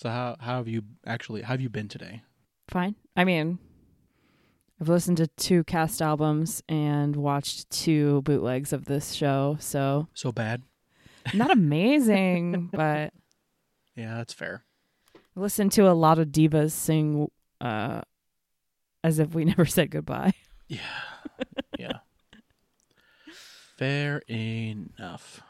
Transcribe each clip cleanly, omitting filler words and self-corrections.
So how have you been today? Fine. I mean, I've listened to 2 cast albums and watched 2 bootlegs of this show, so So bad? not amazing, but Yeah, that's fair. I listened to a lot of divas sing As If We Never Said Goodbye. Yeah. Yeah. Fair enough.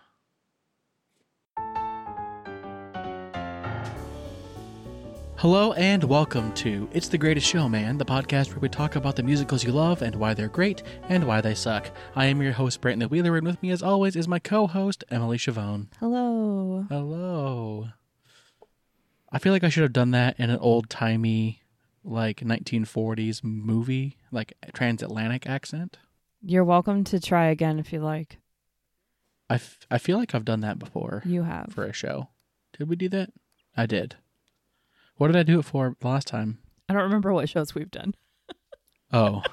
Hello and welcome to It's the Greatest Show, Man, the podcast where we talk about the musicals you love and why they're great and why they suck. I am your host, Brandon Wheeler, and with me as always is my co-host, Emily Chavone. Hello. Hello. I feel like I should have done that in an old-timey, like, 1940s movie, like, transatlantic accent. You're welcome to try again if you like. I feel like I've done that before. You have. For a show. Did we do that? I did. What did I do it for the last time? I don't remember what shows we've done. Oh.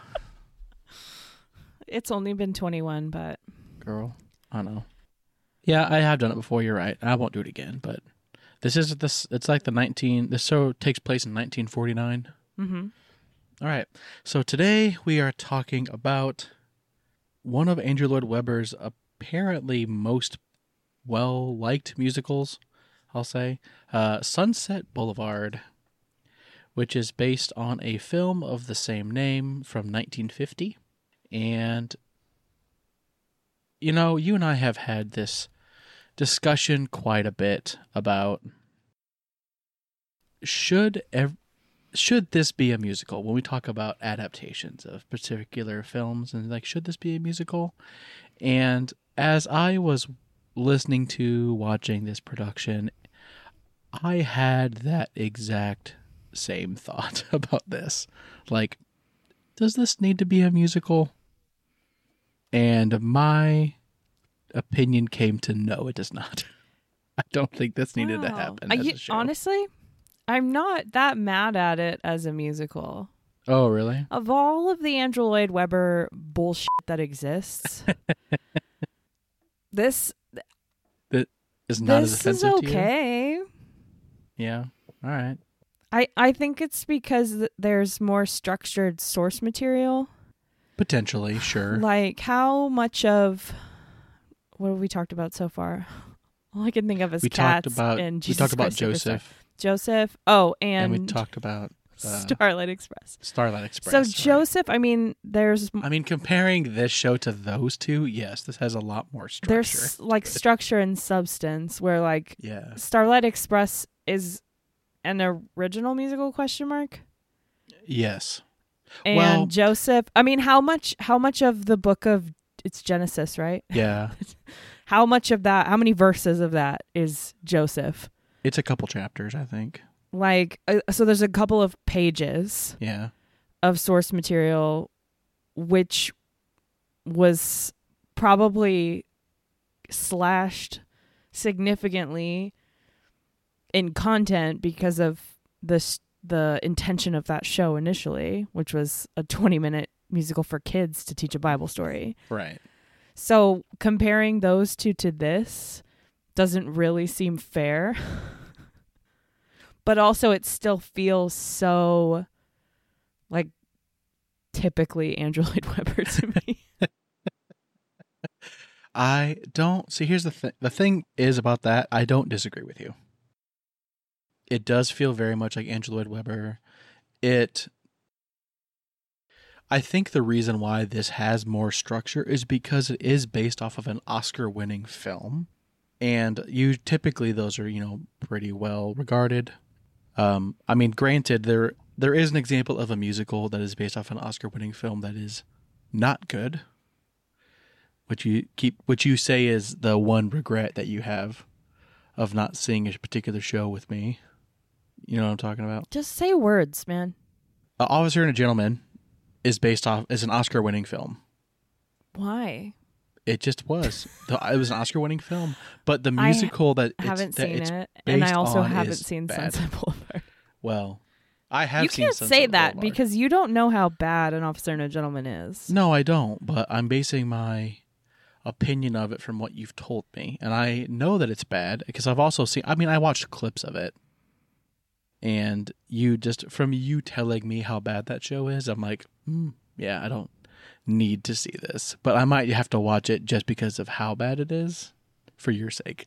It's only been 21, but... Girl, I know. Yeah, I have done it before, you're right. I won't do it again, but it's like this show takes place in 1949. Mm-hmm. All right. So today we are talking about one of Andrew Lloyd Webber's apparently most well-liked musicals, I'll say, Sunset Boulevard, which is based on a film of the same name from 1950. And, you know, you and I have had this discussion quite a bit about should this be a musical when we talk about adaptations of particular films, and like, should this be a musical? And as I was watching this production, I had that exact same thought about this. Like, does this need to be a musical? And my opinion came to no, it does not. I don't think this needed to happen as a show. Honestly, I'm not that mad at it as a musical. Oh, really? Of all of the Andrew Lloyd Webber bullshit that exists, this is not as offensive is to okay. you? Yeah. All right. I think it's because there's more structured source material. Potentially, sure. Like, how much of what have we talked about so far? All I can think of is cats and Jesus we talked about Christ Superstar. Joseph. Joseph. Oh, and we talked about Starlight Express. Starlight Express. So Joseph, I mean, comparing this show to those two, yes, this has a lot more structure. There's like structure and substance where like Starlight Express is an original musical ? Yes. And Joseph, I mean, how much of the book of it's Genesis, right? Yeah. How much of that, how many verses of that is Joseph? It's a couple chapters, I think. Like, so there's a couple of pages of source material, which was probably slashed significantly in content because of the intention of that show initially, which was a 20-minute musical for kids to teach a Bible story. Right. So comparing those two to this doesn't really seem fair. But also it still feels so like typically Andrew Lloyd Webber to me. I don't see. Here's the thing. The thing is about that, I don't disagree with you. It does feel very much like Andrew Lloyd Webber. I think the reason why this has more structure is because it is based off of an Oscar-winning film, and typically those are, you know, pretty well regarded. I mean, granted, there is an example of a musical that is based off an Oscar-winning film that is not good. Which you say is the one regret that you have of not seeing a particular show with me. You know what I'm talking about? Just say words, man. Officer and a Gentleman is an Oscar-winning film. Why? It just was. It was an Oscar-winning film, but the musical I haven't seen it, and I also haven't seen Sunset Boulevard. Well, I have seen Sunset Boulevard. You can't say that because you don't know how bad An Officer and a Gentleman is. No, I don't, but I'm basing my opinion of it from what you've told me, and I know that it's bad because I've also seen. I mean, I watched clips of it. And you just, from you telling me how bad that show is, I'm like, yeah, I don't need to see this. But I might have to watch it just because of how bad it is for your sake.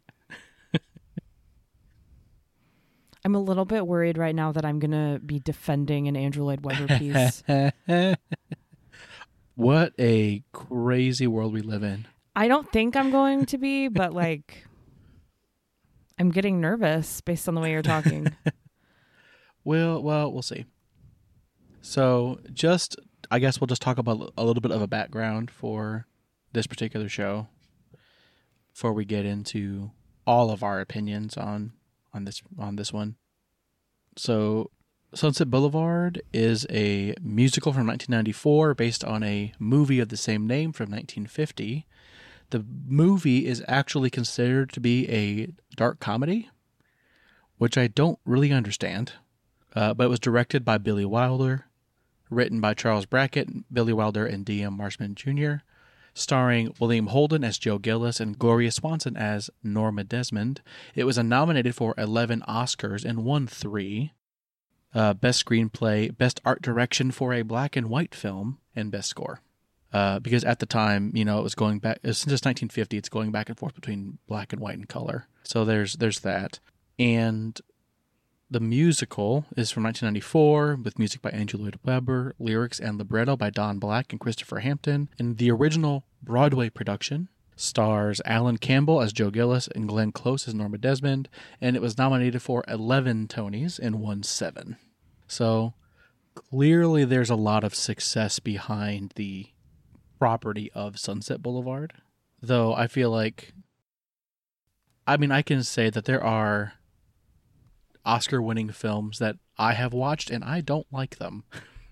I'm a little bit worried right now that I'm going to be defending an Andrew Lloyd Webber piece. What a crazy world we live in. I don't think I'm going to be, but like, I'm getting nervous based on the way you're talking. Well, we'll see. So I guess we'll just talk about a little bit of a background for this particular show before we get into all of our opinions on this one. So Sunset Boulevard is a musical from 1994 based on a movie of the same name from 1950. The movie is actually considered to be a dark comedy, which I don't really understand. But it was directed by Billy Wilder, written by Charles Brackett, Billy Wilder, and D.M. Marsman Jr., starring William Holden as Joe Gillis and Gloria Swanson as Norma Desmond. It was nominated for 11 Oscars and won 3. Best Screenplay, Best Art Direction for a Black and White Film, and Best Score. Because at the time, it was going back, since it's 1950, it's going back and forth between black and white and color. So there's that. And the musical is from 1994 with music by Andrew Lloyd Webber, lyrics and libretto by Don Black and Christopher Hampton. And the original Broadway production stars Alan Campbell as Joe Gillis and Glenn Close as Norma Desmond. And it was nominated for 11 Tonys and won 7. So clearly there's a lot of success behind the property of Sunset Boulevard. Though I feel like, I can say that there are Oscar-winning films that I have watched and I don't like them.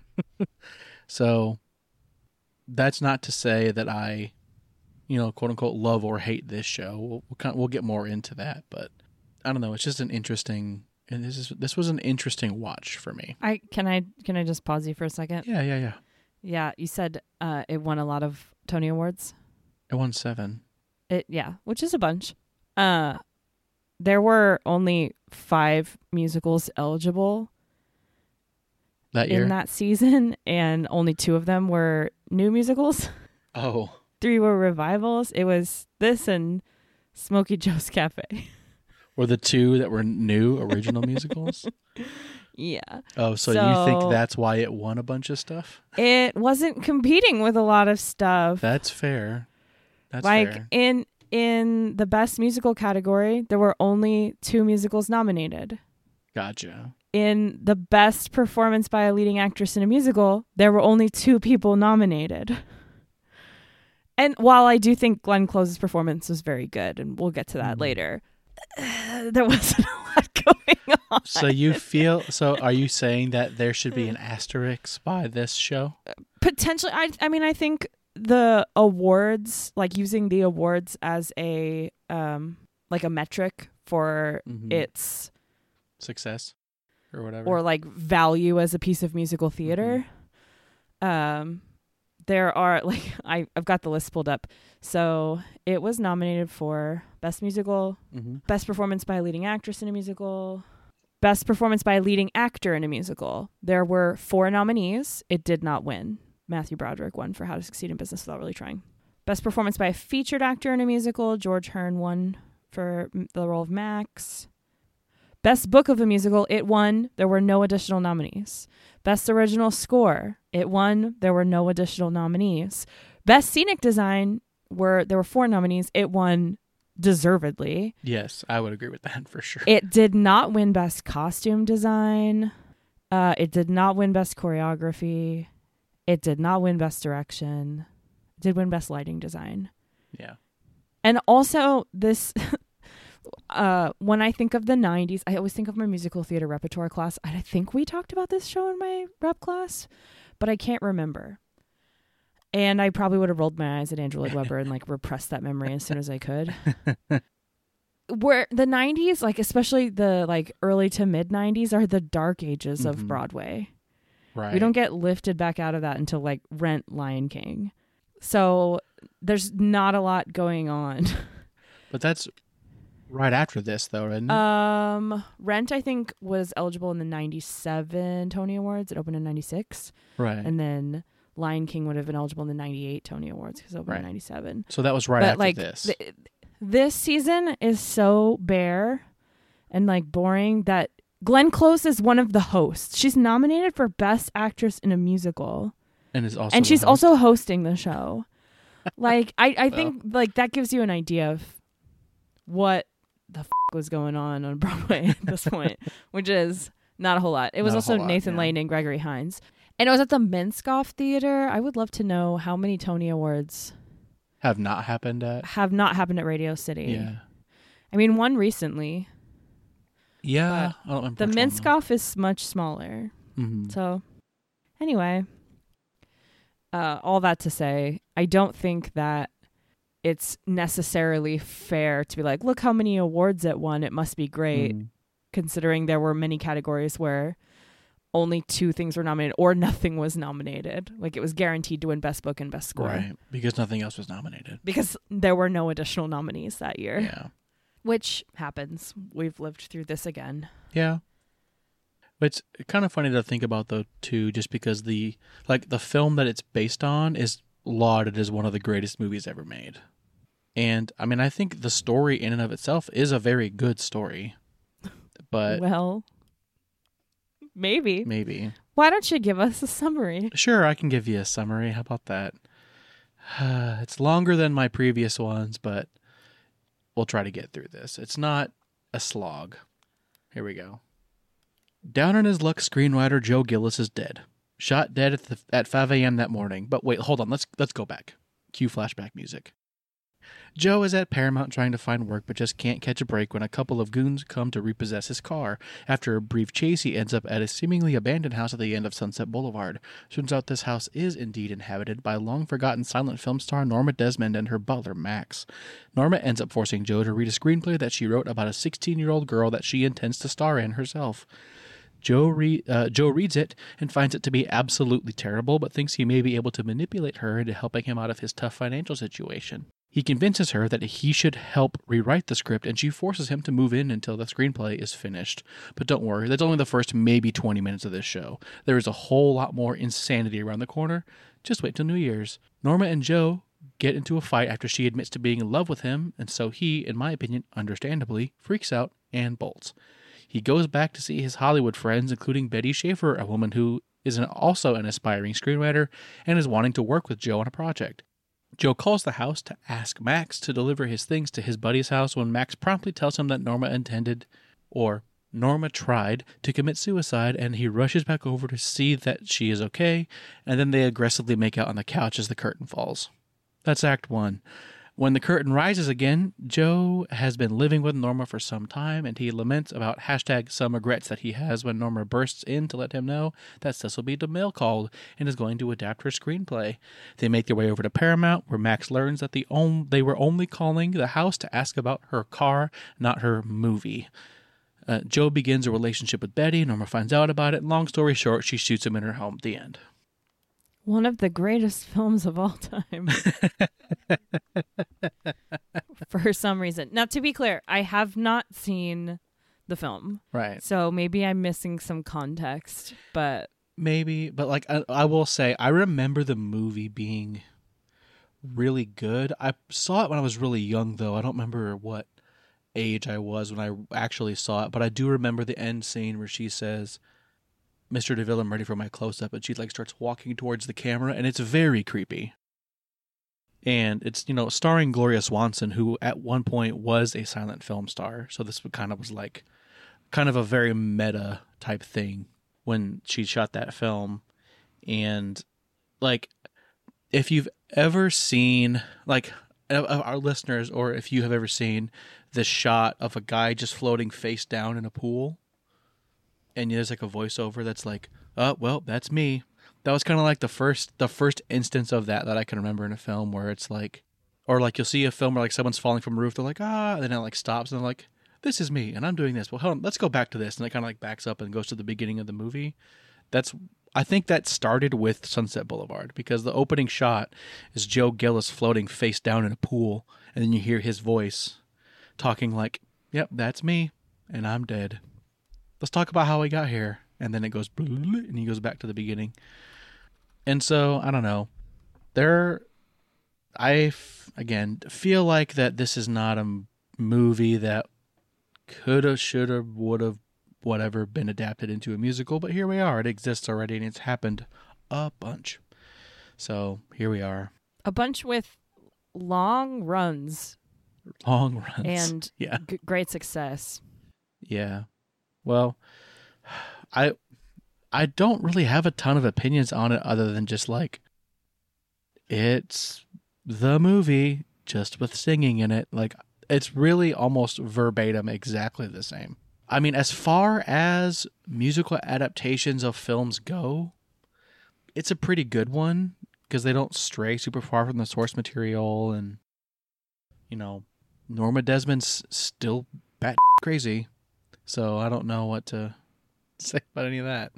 So that's not to say that I, quote unquote, love or hate this show. We'll get more into that, but I don't know. It's just an interesting, and this was an interesting watch for me. Can I just pause you for a second? Yeah. Yeah, you said it won a lot of Tony Awards. It won 7. Which is a bunch. There were only 5 musicals eligible that year in that season, and only 2 of them were new musicals. Oh. 3 were revivals. It was this and Smokey Joe's Cafe. Were the 2 that were new original musicals? Yeah. Oh, so you think that's why it won a bunch of stuff? It wasn't competing with a lot of stuff. That's fair. That's like fair. In the best musical category, there were only 2 musicals nominated. Gotcha. In the best performance by a leading actress in a musical, there were only 2 people nominated. And while I do think Glenn Close's performance was very good, and we'll get to that later, there wasn't a lot going on. So are you saying that there should be an asterisk by this show? Potentially. I think the awards, like using the awards as a like a metric for its success or whatever, or like value as a piece of musical theater. There are, like, I've got the list pulled up. So it was nominated for Best Musical, Best Performance by a Leading Actress in a Musical, Best Performance by a Leading Actor in a Musical. There were 4 nominees. It did not win. Matthew Broderick won for How to Succeed in Business Without Really Trying. Best Performance by a Featured Actor in a Musical. George Hearn won for the role of Max. Best Book of a Musical, it won. There were no additional nominees. Best Original Score, it won. There were no additional nominees. Best Scenic Design, there were 4 nominees. It won deservedly. Yes, I would agree with that for sure. It did not win Best Costume Design. It did not win Best Choreography. It did not win Best Direction. It did win Best Lighting Design. Yeah. And also this... when I think of the 90s, I always think of my musical theater repertoire class. I think we talked about this show in my rep class, but I can't remember. And I probably would have rolled my eyes at Andrew Lloyd Webber and like repressed that memory as soon as I could. Where the 90s, like especially the like early to mid 90s, are the dark ages of Broadway. Right. We don't get lifted back out of that until like Rent, Lion King. So there's not a lot going on. But that's right after this, though, isn't it? Rent, I think, was eligible in the 97 Tony Awards. It opened in 96. Right. And then Lion King would have been eligible in the 98 Tony Awards because it opened in 97. So that was right after this. This season is so bare and boring that Glenn Close is one of the hosts. She's nominated for Best Actress in a Musical. And she's also hosting the show. I think that gives you an idea of what the was going on Broadway at this point, which is not a whole lot. It was also Nathan Lane and Gregory Hines. And it was at the Minskoff Theater. I would love to know how many Tony Awards have not happened at Radio City. Yeah. I mean, one recently. Yeah. I don't remember the Minskoff is much smaller. Mm-hmm. So, anyway, all that to say, I don't think that it's necessarily fair to be like, look how many awards it won. It must be great, considering there were many categories where only 2 things were nominated or nothing was nominated. It was guaranteed to win Best Book and Best Score. Right, because nothing else was nominated. Because there were no additional nominees that year. Yeah. Which happens. We've lived through this again. Yeah. But it's kind of funny to think about, though, too, just because the film that it's based on is lauded as one of the greatest movies ever made. And, I mean, I think the story in and of itself is a very good story. But... Well... Maybe. Why don't you give us a summary? Sure, I can give you a summary. How about that? It's longer than my previous ones, but we'll try to get through this. It's not a slog. Here we go. Down on his luck, screenwriter Joe Gillis is dead. Shot dead at 5 a.m. that morning. But wait, hold on. Let's go back. Cue flashback music. Joe is at Paramount trying to find work but just can't catch a break when a couple of goons come to repossess his car. After a brief chase, he ends up at a seemingly abandoned house at the end of Sunset Boulevard. Turns out this house is indeed inhabited by long-forgotten silent film star Norma Desmond and her butler, Max. Norma ends up forcing Joe to read a screenplay that she wrote about a 16-year-old girl that she intends to star in herself. Joe reads it and finds it to be absolutely terrible, but thinks he may be able to manipulate her into helping him out of his tough financial situation. He convinces her that he should help rewrite the script, and she forces him to move in until the screenplay is finished. But don't worry, that's only the first maybe 20 minutes of this show. There is a whole lot more insanity around the corner. Just wait till New Year's. Norma and Joe get into a fight after she admits to being in love with him, and so he, in my opinion, understandably, freaks out and bolts. He goes back to see his Hollywood friends, including Betty Schaefer, a woman who is also an aspiring screenwriter and is wanting to work with Joe on a project. Joe calls the house to ask Max to deliver his things to his buddy's house when Max promptly tells him that Norma tried to commit suicide, and he rushes back over to see that she is okay, and then they aggressively make out on the couch as the curtain falls. That's Act 1. When the curtain rises again, Joe has been living with Norma for some time, and he laments about #some regrets that he has when Norma bursts in to let him know that Cecil B. DeMille called and is going to adapt her screenplay. They make their way over to Paramount, where Max learns that they were only calling the house to ask about her car, not her movie. Joe begins a relationship with Betty. Norma finds out about it, and long story short, she shoots him in her home. The end. One of the greatest films of all time. For some reason. Now, to be clear, I have not seen the film. Right. So maybe I'm missing some context, but... Maybe, but I will say, I remember the movie being really good. I saw it when I was really young, though. I don't remember what age I was when I actually saw it, but I do remember the end scene where she says... Mr. DeVille, I'm ready for my close-up, and she starts walking towards the camera, and it's very creepy. And it's, starring Gloria Swanson, who at one point was a silent film star, so this was kind of a very meta type thing when she shot that film. And, if you've ever seen, our listeners, or if you have ever seen the shot of a guy just floating face down in a pool, and there's a voiceover that's oh, well, that's me. That was kind of the first instance of that I can remember in a film, where it's or you'll see a film where someone's falling from a roof, they're and then it stops, and they're this is me, and I'm doing this. Well, hold on, let's go back to this, and it kind of backs up and goes to the beginning of the movie. I think that started with Sunset Boulevard, because the opening shot is Joe Gillis floating face down in a pool, and then you hear his voice talking Yep, that's me, and I'm dead. Let's talk about how we got here. And then it goes, and he goes back to the beginning. And so, I don't know. Again, feel like that this is not a movie that coulda, shoulda, woulda, whatever, been adapted into a musical. But here we are. It exists already, and it's happened a bunch. So, here we are. A bunch with long runs. And yeah. Great success. Yeah. Well, I don't really have a ton of opinions on it other than just like it's the movie just with singing in it. Like it's really almost verbatim exactly the same. I mean, as far as musical adaptations of films go, it's a pretty good one because they don't stray super far from the source material, and you know, Norma Desmond's still bat crazy. So I don't know what to say about any of that.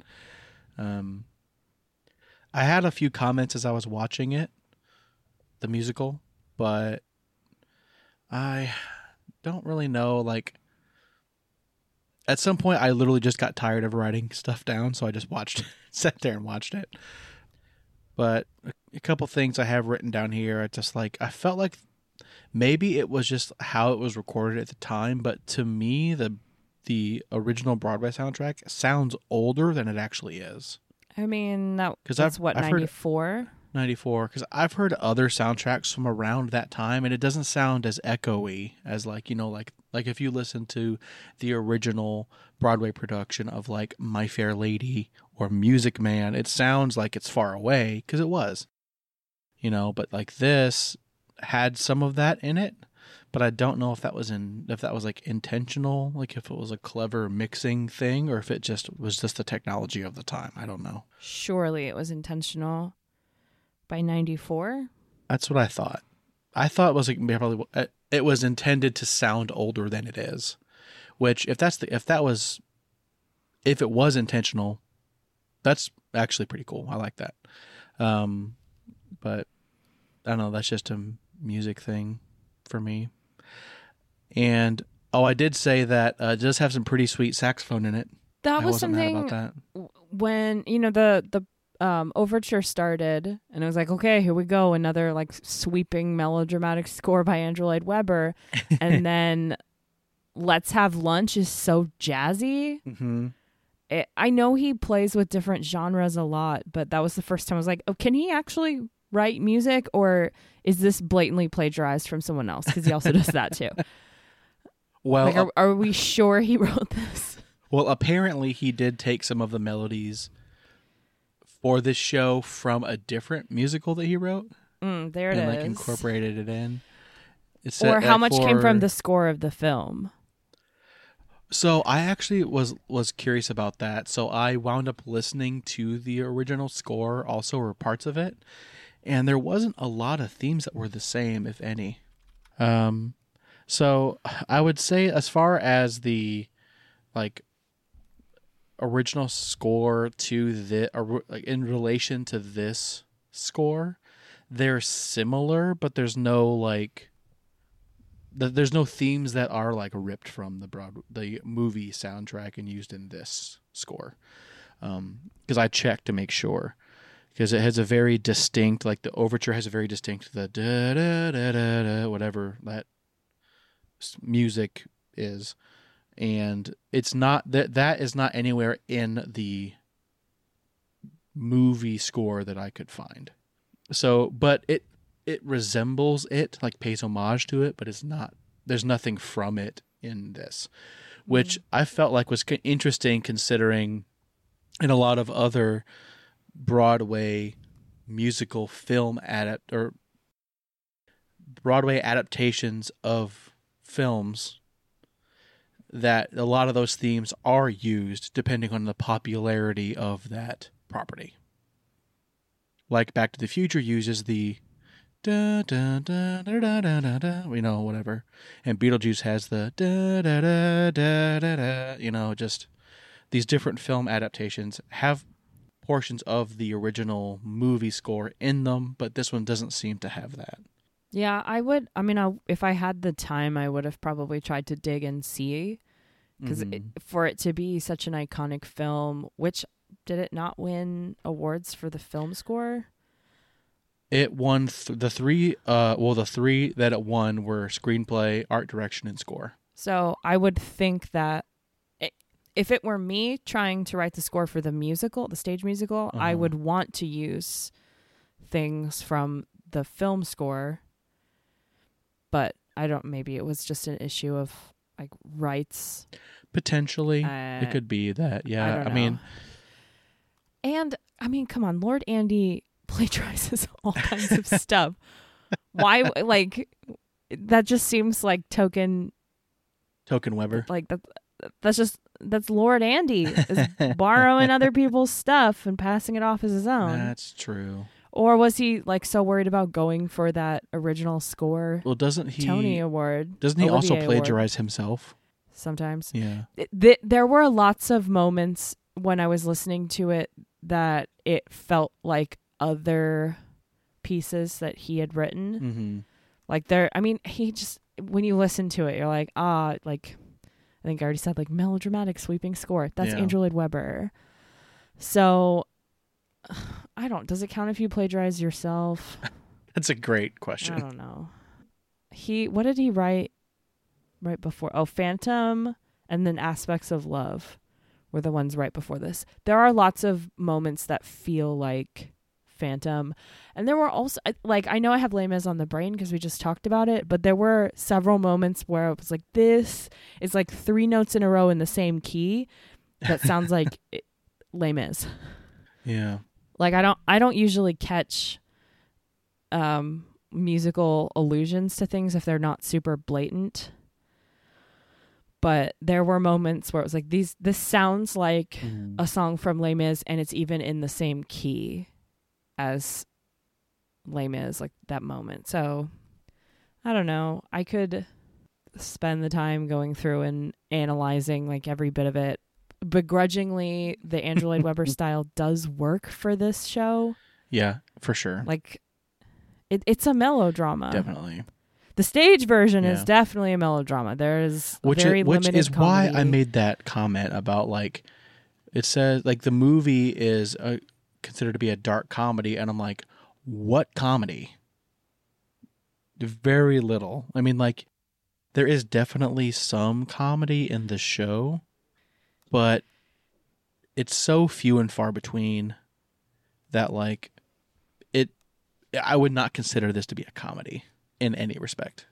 I had a few comments as I was watching it, the musical, but I don't really know. Like, at some point, I literally just got tired of writing stuff down, so I just sat there and watched it. But a couple things I have written down here, I felt like maybe it was just how it was recorded at the time, but to me, the original Broadway soundtrack sounds older than it actually is. I mean, that's what, 94? 94, because I've heard other soundtracks from around that time, and it doesn't sound as echoey as like if you listen to the original Broadway production of like My Fair Lady or Music Man, it sounds like it's far away, because it was, but like this had some of that in it, but I don't know if that was like intentional, like if it was a clever mixing thing, or if it was just the technology of the time. I don't know. Surely it was intentional. By 94? That's what I thought. I thought it was like probably it was intended to sound older than it is, which if it was intentional, that's actually pretty cool. I like that. But I don't know. That's just a music thing for me. And I did say that it does have some pretty sweet saxophone in it. That was something about that. When the overture started, and it was like, okay, here we go, another like sweeping melodramatic score by Andrew Lloyd Webber, and then Let's Have Lunch is so jazzy. Mm-hmm. I know he plays with different genres a lot, but that was the first time I was like, oh, can he actually write music, or is this blatantly plagiarized from someone else? Because he also does that too. Well, like, are we sure he wrote this? Well, apparently he did take some of the melodies for this show from a different musical that he wrote. There it is. And like incorporated it in. Or how much came from the score of the film? So I actually was curious about that. So I wound up listening to the original score also, or parts of it, and there wasn't a lot of themes that were the same, if any. So I would say, as far as the like original score to like in relation to this score, they're similar, but there's no there's no themes that are like ripped from the movie soundtrack and used in this score. Because I checked to make sure, because it has a very distinct, like the overture has a very distinct the da da da da da whatever that music is, and it's not that is not anywhere in the movie score that I could find. So, but it resembles it, like pays homage to it, but it's not. There's nothing from it in this, which I felt like was interesting, considering in a lot of other Broadway musical film Broadway adaptations of films, that a lot of those themes are used depending on the popularity of that property. Like Back to the Future uses the da da da da da da da da, whatever, and Beetlejuice has the da da da da da da, just these different film adaptations have portions of the original movie score in them, but this one doesn't seem to have that. Yeah, I would. I mean, if I had the time, I would have probably tried to dig and see, because for it to be such an iconic film, which did it not win awards for the film score? It won the three. The three that it won were screenplay, art direction, and score. So I would think that if it were me trying to write the score for the musical, the stage musical, I would want to use things from the film score. But I don't. Maybe it was just an issue of like rights. Potentially, it could be that. Yeah, I mean, come on, Lord Andy plagiarizes all kinds of stuff. Why? Like, that just seems like token Weber. Like that's Lord Andy is borrowing other people's stuff and passing it off as his own. That's true. Or was he like so worried about going for that original score? Well, doesn't he Tony Award? Doesn't he also plagiarize himself? Sometimes. Yeah. There were lots of moments when I was listening to it that it felt like other pieces that he had written. Mm-hmm. Like he just, when you listen to it, you're like, like I think I already said, like, melodramatic sweeping score. That's Andrew Lloyd Webber. So does it count if you plagiarize yourself? That's a great question. I don't know. What did he write right before? Oh, Phantom and then Aspects of Love were the ones right before this. There are lots of moments that feel like Phantom. And there were also, like, I know I have Les Mis on the brain because we just talked about it, but there were several moments where it was like, this is like 3 notes in a row in the same key that sounds like Les Mis. Yeah. Like, I don't usually catch musical allusions to things if they're not super blatant. But there were moments where it was like, this sounds like a song from Les Mis, and it's even in the same key as Les Mis, like that moment. So I don't know. I could spend the time going through and analyzing like every bit of it. Begrudgingly, the Andrew Lloyd Webber style does work for this show. Yeah, for sure. Like it's a melodrama. Definitely. The stage version is definitely a melodrama. There's which is comedy. why I made that comment about, like, it says like the movie is considered to be a dark comedy, and I'm like, what comedy? Very little. I mean, like, there is definitely some comedy in the show, but it's so few and far between that, like, I would not consider this to be a comedy in any respect.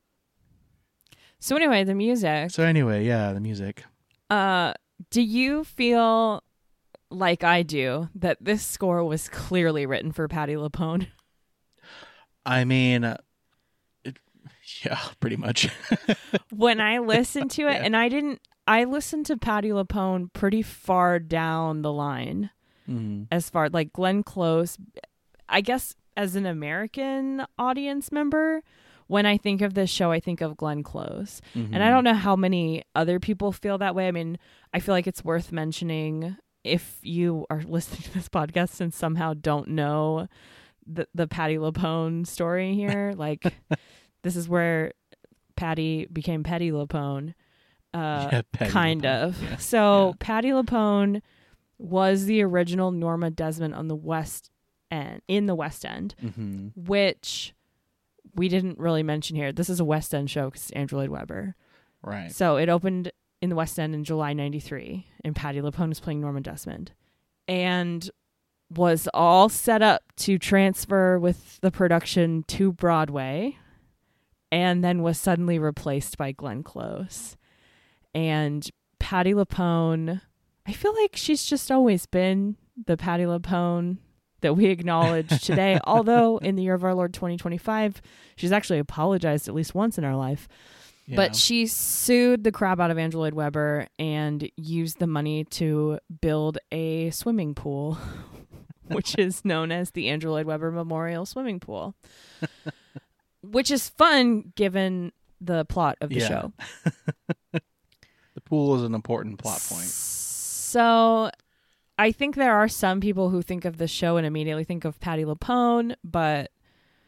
So anyway, the music. The music. Do you feel like I do that this score was clearly written for Patti LuPone? I mean, yeah, pretty much. When I listened to it, and I listened to Patti LuPone pretty far down the line, as far like Glenn Close. I guess as an American audience member, when I think of this show, I think of Glenn Close. And I don't know how many other people feel that way. I mean, I feel like it's worth mentioning if you are listening to this podcast and somehow don't know the Patti LuPone story here. Like, this is where Patti became Petty LuPone. Kind of. Yeah. So Patti LuPone was the original Norma Desmond on the West End, in the West End, which we didn't really mention here. This is a West End show because it's Andrew Lloyd Webber. Right. So it opened in the West End in July 93, and Patti LuPone was playing Norma Desmond, and was all set up to transfer with the production to Broadway, and then was suddenly replaced by Glenn Close. And Patti LuPone, I feel like she's just always been the Patti LuPone that we acknowledge today. Although in the year of our Lord 2025, she's actually apologized at least once in her life. Yeah. But she sued the crap out of Andrew Lloyd Webber and used the money to build a swimming pool, which is known as the Andrew Lloyd Webber Memorial Swimming Pool, which is fun given the plot of the show. The pool is an important plot point. So I think there are some people who think of the show and immediately think of Patti LuPone, but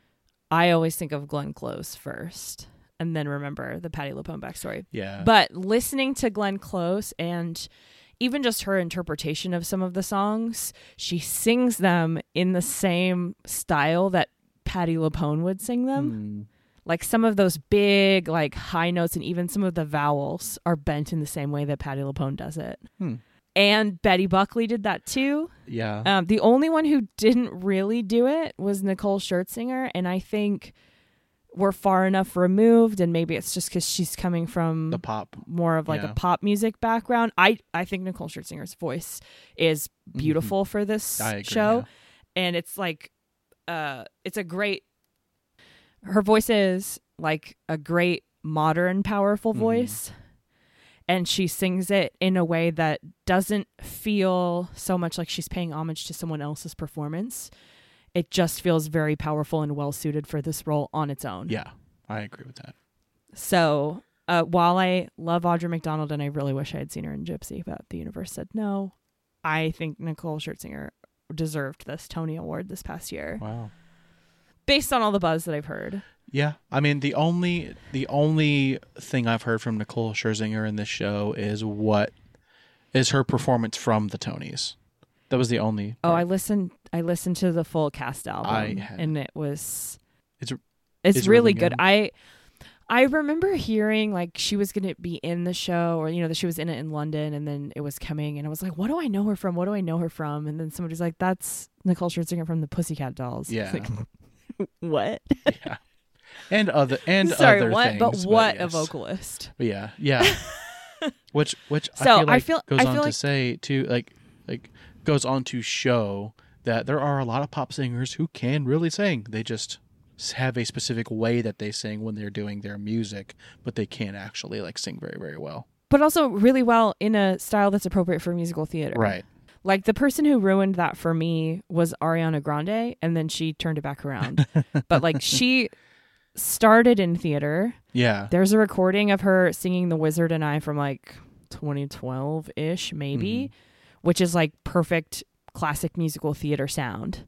I always think of Glenn Close first and then remember the Patti LuPone backstory. Yeah. But listening to Glenn Close and even just her interpretation of some of the songs, she sings them in the same style that Patti LuPone would sing them. Like some of those big, like high notes and even some of the vowels are bent in the same way that Patti LuPone does it. And Betty Buckley did that too. Yeah. The only one who didn't really do it was Nicole Scherzinger. And I think we're far enough removed, and maybe it's just because she's coming from the pop, more of like a pop music background. I think Nicole Scherzinger's voice is beautiful for this show. Yeah. And it's like, it's a great, her voice is like a great modern, powerful voice. And she sings it in a way that doesn't feel so much like she's paying homage to someone else's performance. It just feels very powerful and well suited for this role on its own. Yeah, I agree with that. So while I love Audra McDonald and I really wish I had seen her in Gypsy, but the universe said no, I think Nicole Scherzinger deserved this Tony Award this past year. Wow. Based on all the buzz that I've heard. Yeah, I mean the only thing I've heard from Nicole Scherzinger in this show is her performance from the Tonys. That was the only part. I listened to the full cast album and it's really good. I remember hearing like she was going to be in the show, or that she was in it in London, and then it was coming, and I was like, what do I know her from? And then somebody's like, that's Nicole Scherzinger from the Pussycat Dolls. Yeah. Like, what? Yeah. And other Sorry, other what? things. But what yes. a vocalist. But yeah. which So I feel like goes on to say too, like goes on to show that there are a lot of pop singers who can really sing. They just have a specific way that they sing when they're doing their music, but they can't actually like sing very, very well. But also really well in a style that's appropriate for musical theater. Right. Like the person who ruined that for me was Ariana Grande, and then she turned it back around. But like she started in theater. Yeah. There's a recording of her singing The Wizard and I from like 2012-ish maybe, which is like perfect classic musical theater sound.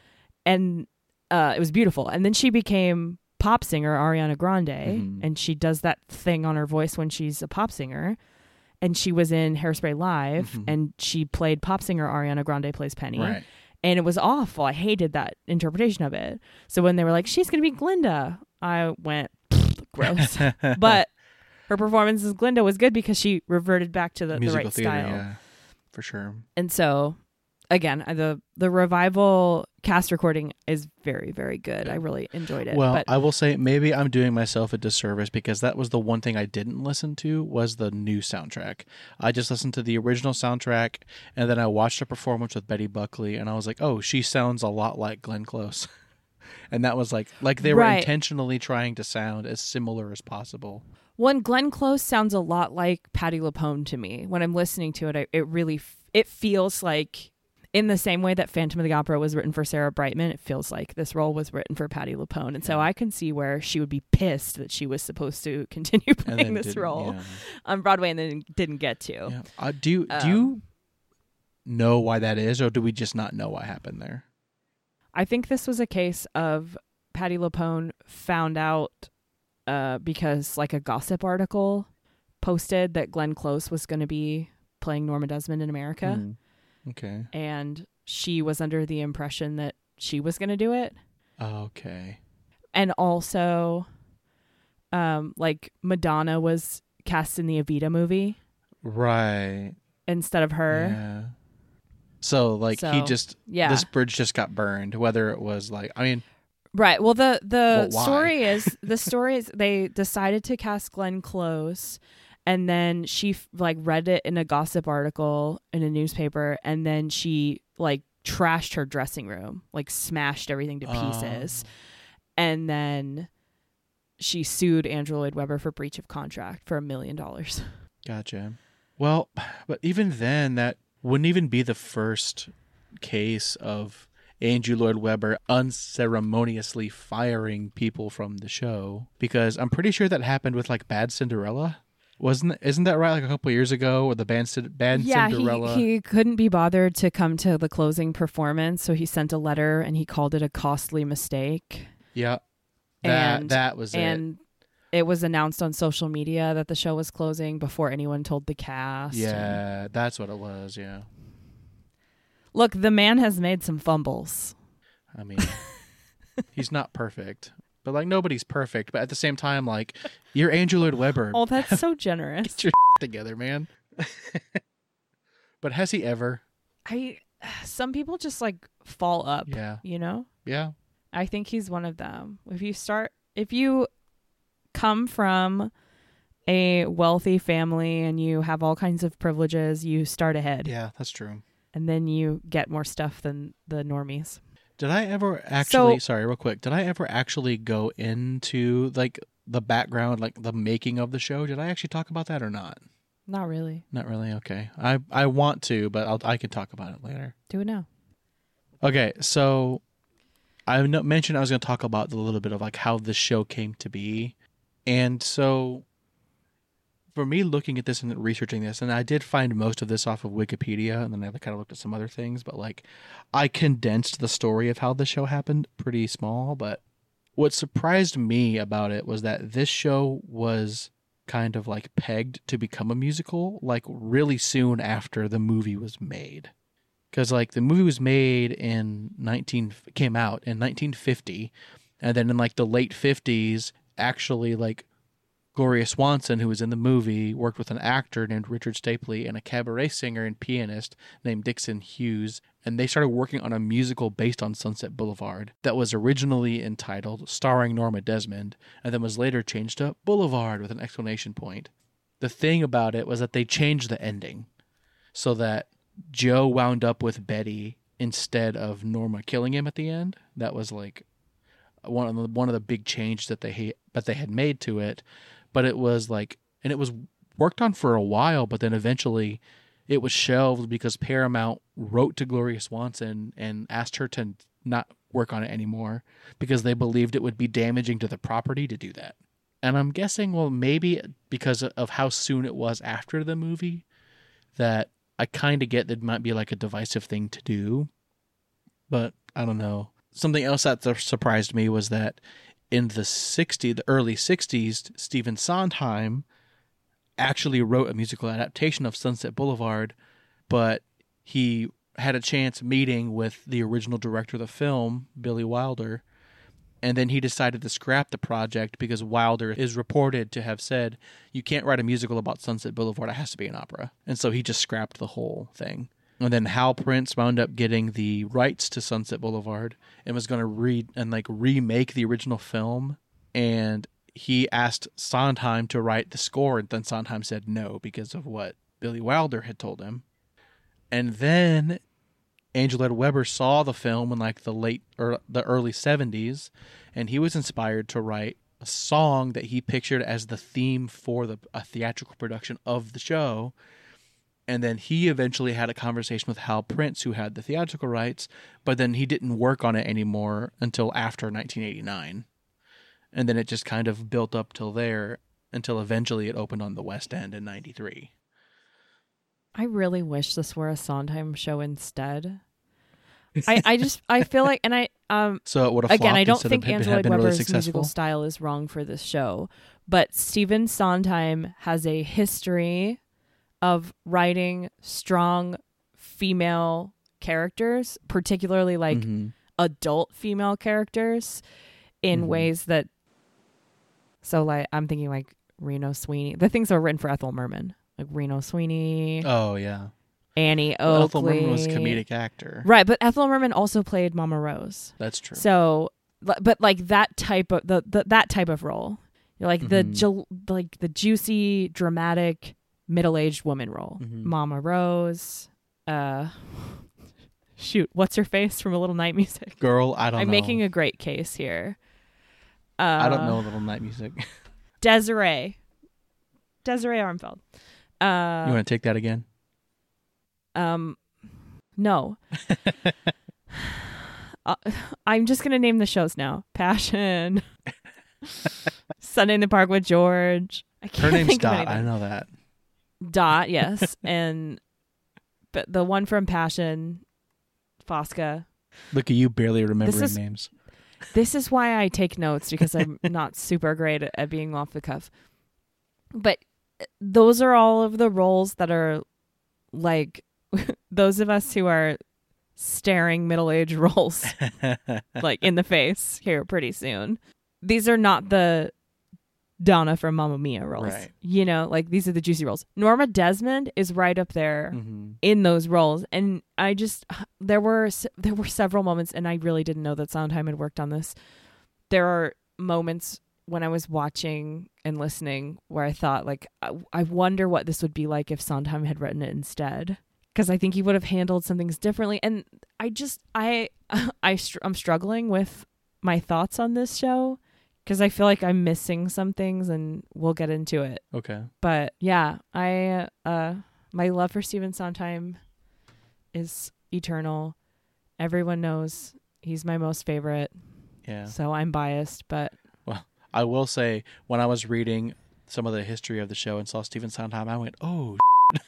And it was beautiful. And then she became pop singer Ariana Grande, and she does that thing on her voice when she's a pop singer. And she was in Hairspray Live, and she played pop singer Ariana Grande plays Penny. Right. And it was awful. I hated that interpretation of it. So when they were like, she's going to be Glinda, I went, gross. But her performance as Glinda was good because she reverted back to the right theater, style. Yeah, for sure. And so, again, the revival cast recording is very, very good. I really enjoyed it. Well, but I will say maybe I'm doing myself a disservice because that was the one thing I didn't listen to was the new soundtrack. I just listened to the original soundtrack, and then I watched a performance with Betty Buckley, and I was like, oh, she sounds a lot like Glenn Close. And that was like they were intentionally trying to sound as similar as possible. When Glenn Close sounds a lot like Patti LuPone to me. When I'm listening to it, it feels like, in the same way that Phantom of the Opera was written for Sarah Brightman, it feels like this role was written for Patti LuPone. And so I can see where she would be pissed that she was supposed to continue playing this role on Broadway and then didn't get to. Yeah. Do you know why that is, or do we just not know what happened there? I think this was a case of Patti LuPone found out because like a gossip article posted that Glenn Close was going to be playing Norma Desmond in America. Okay. And she was under the impression that she was going to do it. Okay. And also, like Madonna was cast in the Evita movie. Right. Instead of her. Yeah. So this bridge just got burned, whether it was like, I mean. Right. Well, the story is they decided to cast Glenn Close, and then she read it in a gossip article in a newspaper, and then she trashed her dressing room, smashed everything to pieces. And then she sued Andrew Lloyd Webber for breach of contract for $1 million. Gotcha. Well, but even then, that wouldn't even be the first case of Andrew Lloyd Webber unceremoniously firing people from the show, because I'm pretty sure that happened with Bad Cinderella. Isn't that right? A couple years ago, or the Bad Cinderella? He couldn't be bothered to come to the closing performance, so he sent a letter and he called it a costly mistake. Yeah. That was and it was announced on social media that the show was closing before anyone told the cast. Yeah, that's what it was, yeah. Look, the man has made some fumbles. I mean, he's not perfect. But, like, nobody's perfect. But at the same time, like, you're Andrew Lloyd Webber. Oh, that's so generous. Get your together, man. But has he ever? Some people just, like, fall up. Yeah. You know? Yeah. I think he's one of them. If you come from a wealthy family and you have all kinds of privileges, you start ahead. Yeah, that's true. And then you get more stuff than the normies. Did I ever actually, sorry, real quick, did I ever actually go into, like, the background, like, the making of the show? Did I actually talk about that or not? Not really. Not really? Okay. I want to, but I can talk about it later. Do it now. Okay, so I mentioned I was going to talk about a little bit of, like, how the show came to be. And so for me looking at this and researching this, and I did find most of this off of Wikipedia, and then I kind of looked at some other things, but, like, I condensed the story of how the show happened pretty small. But what surprised me about it was that this show was kind of, like, pegged to become a musical, like, really soon after the movie was made. Because, like, the movie was made came out in 1950, and then in, like, the late 50s, actually, like, Gloria Swanson, who was in the movie, worked with an actor named Richard Stapley and a cabaret singer and pianist named Dixon Hughes, and they started working on a musical based on Sunset Boulevard that was originally entitled Starring Norma Desmond, and then was later changed to Boulevard with an exclamation point. The thing about it was that they changed the ending so that Joe wound up with Betty instead of Norma killing him at the end. That was, like, one of the big changes that they had made to it. But it was, like, and it was worked on for a while, but then eventually it was shelved because Paramount wrote to Gloria Swanson and asked her to not work on it anymore because they believed it would be damaging to the property to do that. And I'm guessing, well, maybe because of how soon it was after the movie, that I kind of get that it might be, like, a divisive thing to do. But I don't know. Something else that surprised me was that in the early 60s, Stephen Sondheim actually wrote a musical adaptation of Sunset Boulevard, but he had a chance meeting with the original director of the film, Billy Wilder, and then he decided to scrap the project because Wilder is reported to have said, you can't write a musical about Sunset Boulevard, it has to be an opera. And so he just scrapped the whole thing. And then Hal Prince wound up getting the rights to Sunset Boulevard and was going to remake the original film. And he asked Sondheim to write the score, and then Sondheim said no because of what Billy Wilder had told him. And then Andrew Lloyd Webber saw the film in, like, the early 70s, and he was inspired to write a song that he pictured as the theme for a theatrical production of the show. And then he eventually had a conversation with Hal Prince, who had the theatrical rights, but then he didn't work on it anymore until after 1989. And then it just kind of built up till there until eventually it opened on the West End in 93. I really wish this were a Sondheim show instead. I feel like, and so it would have again, I don't think think Andrew Lloyd Webber's musical style is wrong for this show, but Stephen Sondheim has a history of writing strong female characters, particularly, like, adult female characters, in ways that, so, like, I'm thinking, like, Reno Sweeney, the things that were written for Ethel Merman, like Reno Sweeney. Oh, yeah. Annie Oakley. Ethel Merman was a comedic actor. Right, but Ethel Merman also played Mama Rose. That's true. So, but, like, that type of, that type of role, like, the juicy, dramatic, middle-aged woman role. Mama Rose. Shoot, what's her face from A Little Night Music? Girl, I don't know. I'm making a great case here. I don't know A Little Night Music. Desiree Armfeld. You want to take that again? No. I'm just gonna name the shows now. Passion. Sunday in the Park with George. Her name's Dot. I know that. Dot, yes. But the one from Passion, Fosca. Look at you barely remembering names. This is why I take notes, because I'm not super great at being off the cuff. But those are all of the roles that are like those of us who are staring middle-aged roles like in the face here pretty soon. These are not the Donna from Mamma Mia roles. Right. You know, like these are the juicy roles. Norma Desmond is right up there in those roles. And I just, there were several moments, and I really didn't know that Sondheim had worked on this. There are moments when I was watching and listening where I thought, like, I wonder what this would be like if Sondheim had written it instead. Because I think he would have handled some things differently. And I'm struggling with my thoughts on this show, because I feel like I'm missing some things, and we'll get into it. Okay. But yeah, my love for Stephen Sondheim is eternal. Everyone knows he's my most favorite. Yeah. So I'm biased, but well, I will say when I was reading some of the history of the show and saw Stephen Sondheim, I went, "Oh."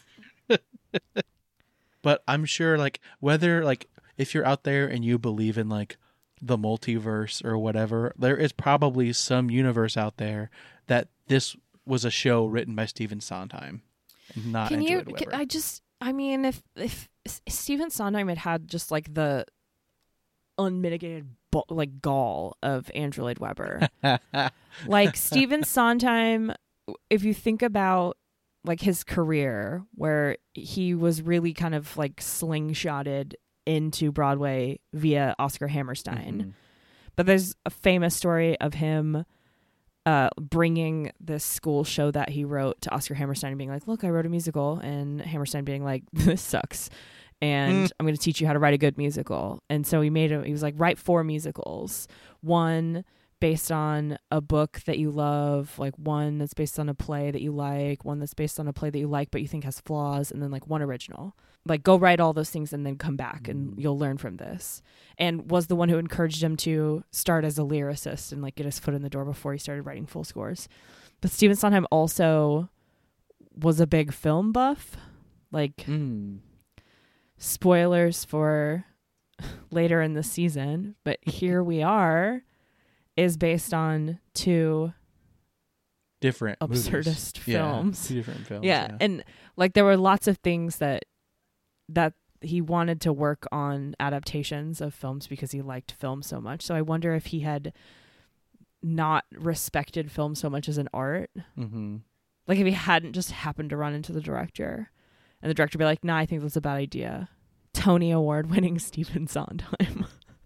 But I'm sure, like, whether, like, if you're out there and you believe in, like, the multiverse or whatever, there is probably some universe out there that this was a show written by Stephen Sondheim, not Andrew Lloyd Webber. I mean, if Stephen Sondheim had just like the unmitigated like gall of Andrew Lloyd Webber, like Stephen Sondheim, if you think about like his career, where he was really kind of like slingshotted into Broadway via Oscar Hammerstein. But there's a famous story of him bringing this school show that he wrote to Oscar Hammerstein and being like, "Look, I wrote a musical," and Hammerstein being like, "This sucks, and I'm going to teach you how to write a good musical." And so he was like, "Write 4 musicals, one based on a book that you love, like one that's based on a play that you like, one that's based on a play that you like but you think has flaws, and then like one original. Like, go write all those things and then come back and you'll learn from this." And was the one who encouraged him to start as a lyricist and like get his foot in the door before he started writing full scores. But Stephen Sondheim also was a big film buff. Like, spoilers for later in the season, but Here We Are is based on 2 different absurdist films. 2 different films. Yeah, and like there were lots of things that he wanted to work on adaptations of films because he liked film so much. So I wonder if he had not respected film so much as an art. Like if he hadn't just happened to run into the director and the director be like, "Nah, I think that's a bad idea." Tony Award winning Stephen Sondheim.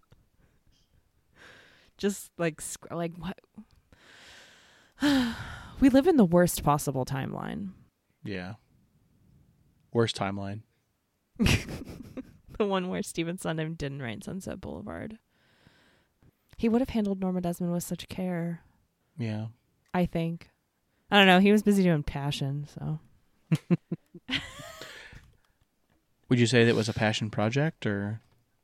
Just like what? We live in the worst possible timeline. Yeah. Worst timeline. The one where Stephen Sondheim didn't write Sunset Boulevard. He would have handled Norma Desmond with such care. Yeah. I think. I don't know. He was busy doing Passion, so. Would you say that was a passion project, or?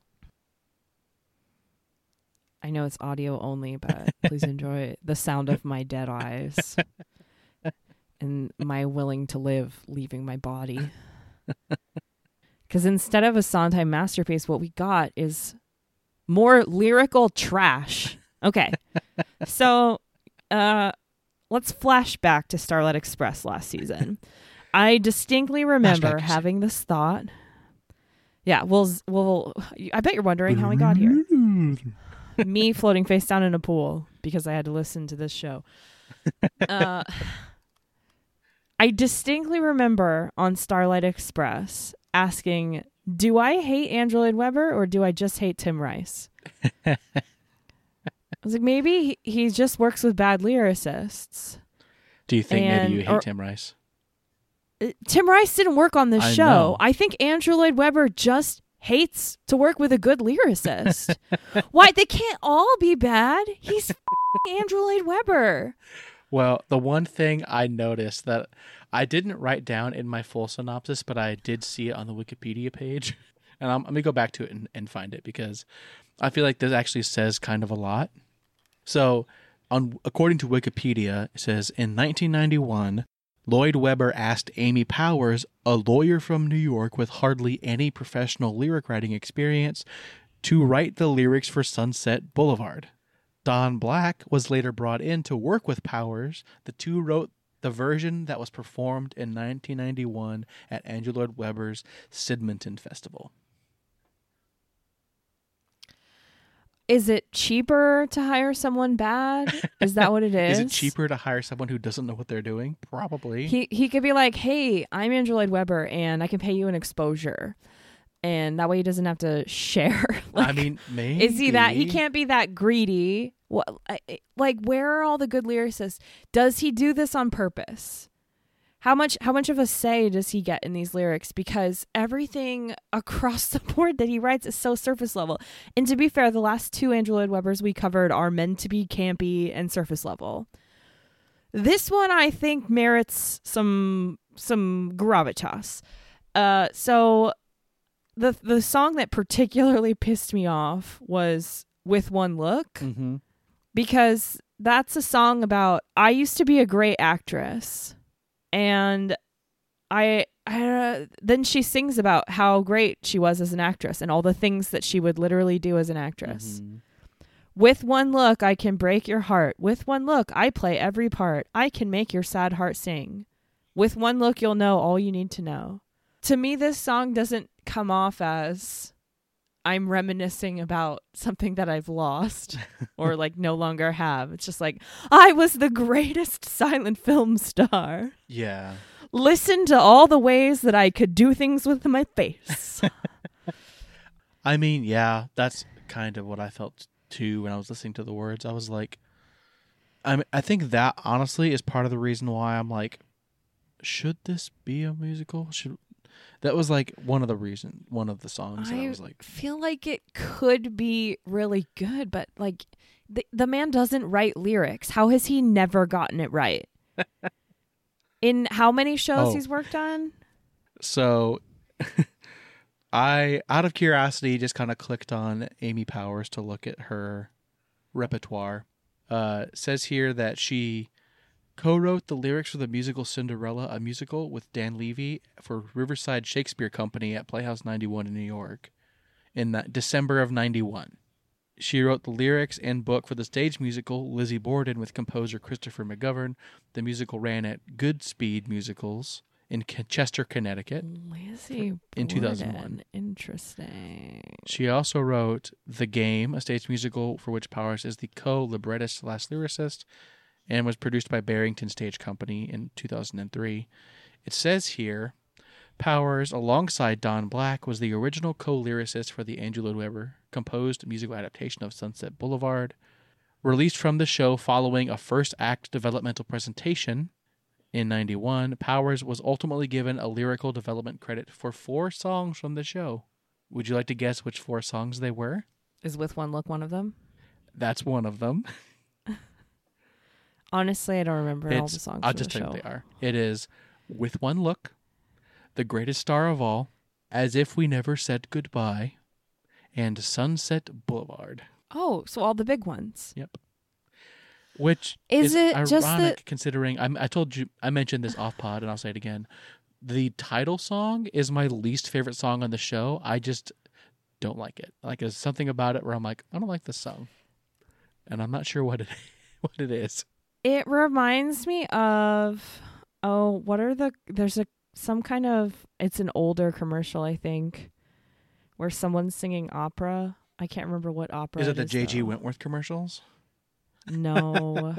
I know it's audio only, but please enjoy the sound of my dead eyes and my willing to live leaving my body. Because instead of a Sondheim masterpiece, what we got is more lyrical trash. Okay. So let's flash back to Starlight Express last season. I distinctly remember having this thought. Yeah, we'll. I bet you're wondering how we got here. Me floating face down in a pool because I had to listen to this show. I distinctly remember on Starlight Express asking, "Do I hate Andrew Lloyd Webber or do I just hate Tim Rice?" I was like, maybe he just works with bad lyricists. Do you think maybe you hate Tim Rice? Tim Rice didn't work on this show. Know. I think Andrew Lloyd Webber just hates to work with a good lyricist. Why? They can't all be bad. He's Andrew Lloyd Webber. Well, the one thing I noticed that I didn't write down in my full synopsis, but I did see it on the Wikipedia page. And I'm going to go back to it and find it because I feel like this actually says kind of a lot. So, according to Wikipedia, it says, in 1991, Lloyd Webber asked Amy Powers, a lawyer from New York with hardly any professional lyric writing experience, to write the lyrics for Sunset Boulevard. Don Black was later brought in to work with Powers. The two wrote the version that was performed in 1991 at Andrew Lloyd Webber's Sydmonton Festival. Is it cheaper to hire someone bad? Is that what it is? Is it cheaper to hire someone who doesn't know what they're doing? Probably. He could be like, hey, I'm Andrew Lloyd Webber, and I can pay you an exposure. And that way he doesn't have to share. Like, I mean, maybe. Is he that? He can't be that greedy. What, like, where are all the good lyricists? Does he do this on purpose? How much of a say does he get in these lyrics? Because everything across the board that he writes is so surface level. And to be fair, the last two Andrew Lloyd Webbers we covered are meant to be campy and surface level. This one, I think, merits some gravitas. So the song that particularly pissed me off was With One Look. Mm-hmm. Because that's a song about, I used to be a great actress. And I then she sings about how great she was as an actress and all the things that she would literally do as an actress. Mm-hmm. With one look, I can break your heart. With one look, I play every part. I can make your sad heart sing. With one look, you'll know all you need to know. To me, this song doesn't come off as I'm reminiscing about something that I've lost or like no longer have. It's just like, I was the greatest silent film star. Yeah. Listen to all the ways that I could do things with my face. I mean, yeah, that's kind of what I felt too when I was listening to the words. I was like, I think that honestly is part of the reason why I'm like, should this be a musical? That was like one of the songs that I was like, I feel like it could be really good, but like the man doesn't write lyrics. How has he never gotten it right? In how many shows he's worked on? So I, out of curiosity, just kind of clicked on Amy Powers to look at her repertoire. It says here that she co-wrote the lyrics for the musical Cinderella, a musical with Dan Levy for Riverside Shakespeare Company at Playhouse 91 in New York in December of 91. She wrote the lyrics and book for the stage musical Lizzie Borden with composer Christopher McGovern. The musical ran at Goodspeed Musicals in Chester, Connecticut. Lizzie Borden. In 2001. Interesting. She also wrote The Game, a stage musical for which Powers is the co-librettist/lyricist, and was produced by Barrington Stage Company in 2003. It says here, Powers, alongside Don Black, was the original co-lyricist for the Andrew Lloyd Webber composed musical adaptation of Sunset Boulevard. Released from the show following a first-act developmental presentation in 91, Powers was ultimately given a lyrical development credit for 4 songs from the show. Would you like to guess which 4 songs they were? Is With One Look one of them? That's one of them. Honestly, I don't remember all the songs. I'll just tell you what they are. It is With One Look, The Greatest Star of All, As If We Never Said Goodbye, and Sunset Boulevard. Oh, so all the big ones. Yep. Which is it ironic just considering I mentioned this off pod and I'll say it again. The title song is my least favorite song on the show. I just don't like it. Like there's something about it where I'm like, I don't like this song. And I'm not sure what it is. It reminds me of some kind of, it's an older commercial, I think, where someone's singing opera. I can't remember what opera. Is it the J.G. Wentworth commercials? No.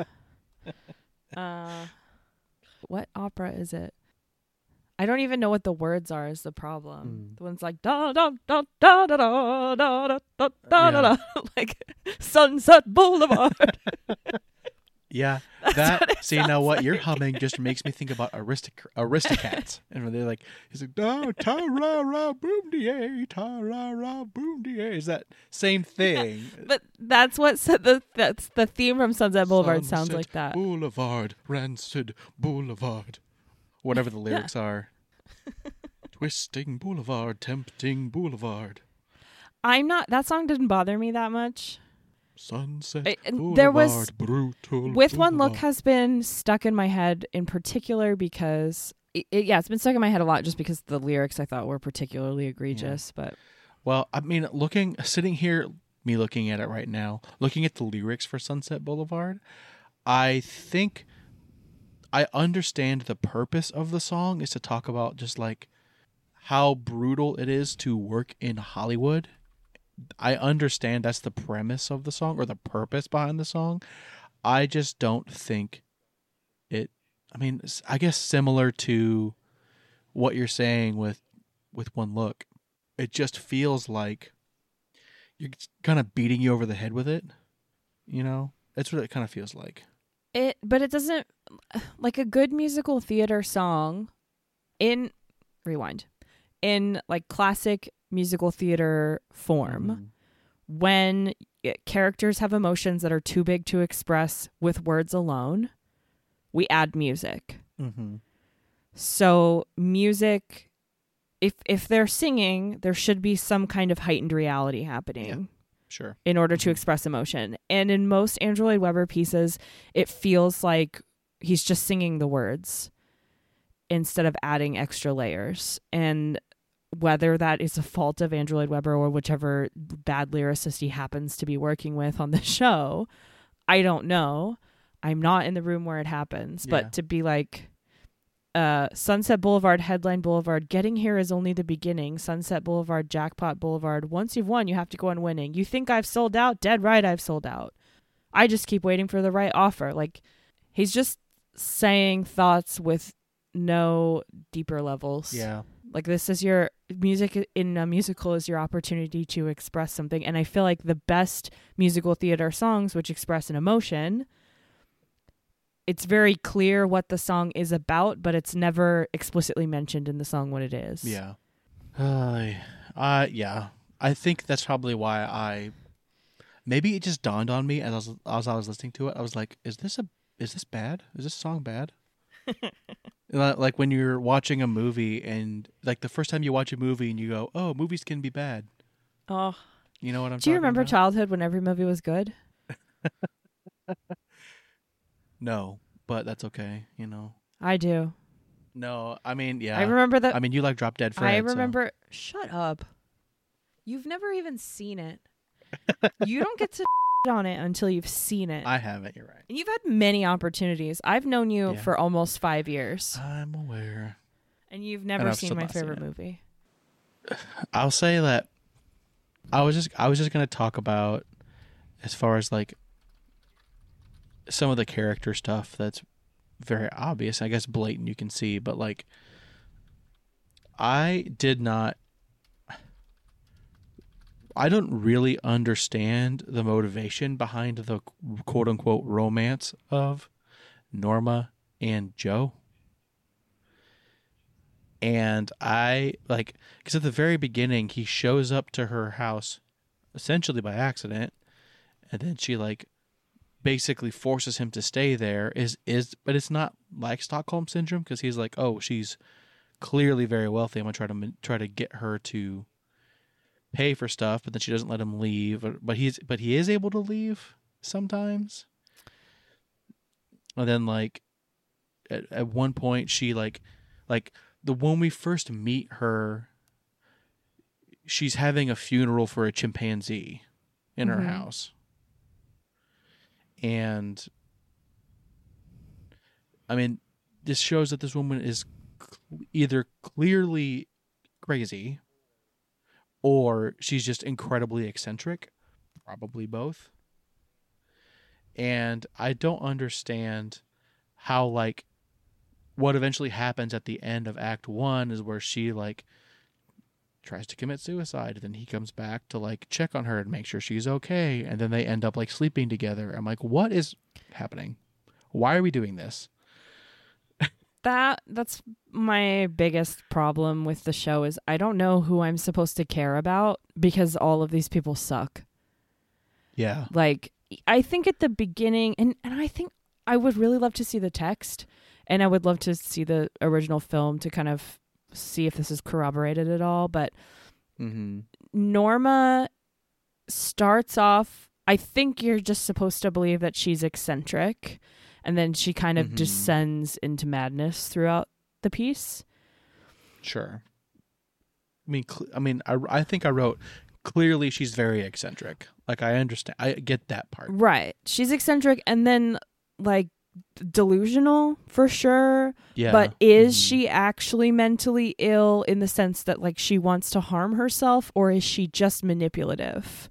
What opera is it? I don't even know what the words are is the problem. The one's like da da da da da da da da da da da, like Sunset Boulevard. Yeah, that. See now, what you're humming just makes me think about Aristocats, and when they're like, he's like, "Da ta ra ra boom die, ta ra ra boom die." Is that same thing? Yeah, but that's what that's the theme from Sunset Boulevard. Sounds like that. Boulevard, Rancid Boulevard, whatever the lyrics are. Twisting Boulevard, tempting Boulevard. That song didn't bother me that much. Sunset Boulevard, there was brutal With Boulevard. One Look has been stuck in my head in particular because it's been stuck in my head a lot just because the lyrics I thought were particularly egregious. Yeah. But well, I mean, sitting here me looking at it right now, looking at the lyrics for Sunset Boulevard, I think I understand the purpose of the song is to talk about just like how brutal it is to work in Hollywood. I understand that's the premise of the song or the purpose behind the song. I just don't think it, I mean, I guess similar to what you're saying with One Look, it just feels like you're kind of beating you over the head with it. You know, that's what it kind of feels like. But it doesn't, like a good musical theater song in like classic musical theater form, when characters have emotions that are too big to express with words alone, we add music. So music, if they're singing, there should be some kind of heightened reality happening. Yeah, sure. In order to express emotion. And in most Andrew Lloyd Webber pieces, it feels like he's just singing the words instead of adding extra layers. And whether that is a fault of Andrew Lloyd Webber or whichever bad lyricist he happens to be working with on the show, I don't know. I'm not in the room where it happens. Yeah. But to be like, Sunset Boulevard, Headline Boulevard, getting here is only the beginning. Sunset Boulevard, Jackpot Boulevard. Once you've won, you have to go on winning. You think I've sold out? Dead right, I've sold out. I just keep waiting for the right offer. Like, he's just saying thoughts with no deeper levels. Yeah. Like, this is your music in a musical is your opportunity to express something. And I feel like the best musical theater songs which express an emotion, it's very clear what the song is about, but it's never explicitly mentioned in the song what it is. Yeah. Yeah. I think that's probably why maybe it just dawned on me as I was listening to it. I was like, is this bad? Is this song bad? Like when you're watching a movie and like the first time you watch a movie and you go, oh, movies can be bad. Oh. You know what I'm talking about? Do you remember childhood when every movie was good? No, but that's okay, you know. I do. No, I mean, yeah. I remember that. I mean, you like Drop Dead Fred. I remember. So. Shut up. You've never even seen it. You don't get to on it until you've seen it. I haven't, you're right. And you've had many opportunities. I've known you for almost 5 years. I'm aware. And you've never seen my favorite movie. I'll say that I was just going to talk about as far as like some of the character stuff that's very obvious, I guess blatant you can see, but like I don't really understand the motivation behind the quote unquote romance of Norma and Joe. And I like, because at the very beginning he shows up to her house essentially by accident, and then she like basically forces him to stay there but it's not like Stockholm syndrome, because he's like, oh, she's clearly very wealthy, I'm gonna try to get her to pay for stuff, but then she doesn't let him leave, but he is able to leave sometimes. And then like at one point she like when we first meet her, she's having a funeral for a chimpanzee in her house. And I mean, this shows that this woman is either clearly crazy or she's just incredibly eccentric, probably both. And I don't understand how, like, what eventually happens at the end of Act 1 is where she, like, tries to commit suicide, and then he comes back to, like, check on her and make sure she's okay, and then they end up, like, sleeping together. I'm like, what is happening? Why are we doing this? That's my biggest problem with the show is I don't know who I'm supposed to care about because all of these people suck. Yeah. Like, I think at the beginning, and I think I would really love to see the text, and I would love to see the original film to kind of see if this is corroborated at all, but Norma starts off, I think you're just supposed to believe that she's eccentric, and then she kind of descends into madness throughout the piece. Sure. I mean, I think I wrote clearly she's very eccentric. Like, I understand. I get that part. Right. She's eccentric and then, like, delusional for sure. Yeah. But is she actually mentally ill in the sense that, like, she wants to harm herself, or is she just manipulative?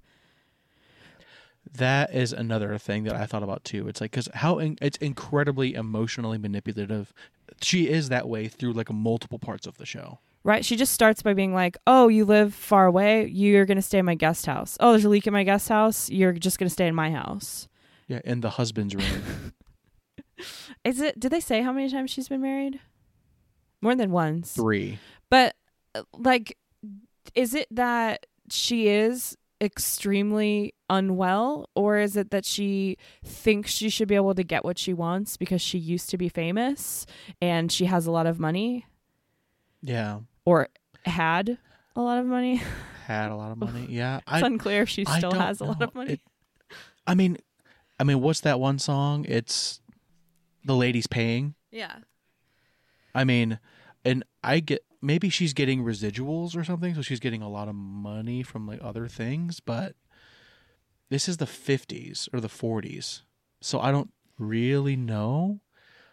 That is another thing that I thought about too. It's like, because it's incredibly emotionally manipulative. She is that way through like multiple parts of the show. Right. She just starts by being like, oh, you live far away. You're going to stay in my guest house. Oh, there's a leak in my guest house. You're just going to stay in my house. Yeah. In the husband's room. Did they say how many times she's been married? More than once. 3. But like, is it that she is extremely unwell, or is it that she thinks she should be able to get what she wants because she used to be famous and she has a lot of money? Yeah. Or had a lot of money? Had a lot of money. Yeah. It's unclear if she still has a lot of money. I mean, what's that one song? It's The Lady's Paying. Yeah. I mean, and maybe she's getting residuals or something, so she's getting a lot of money from like other things, but this is the 50s or the 40s, so I don't really know.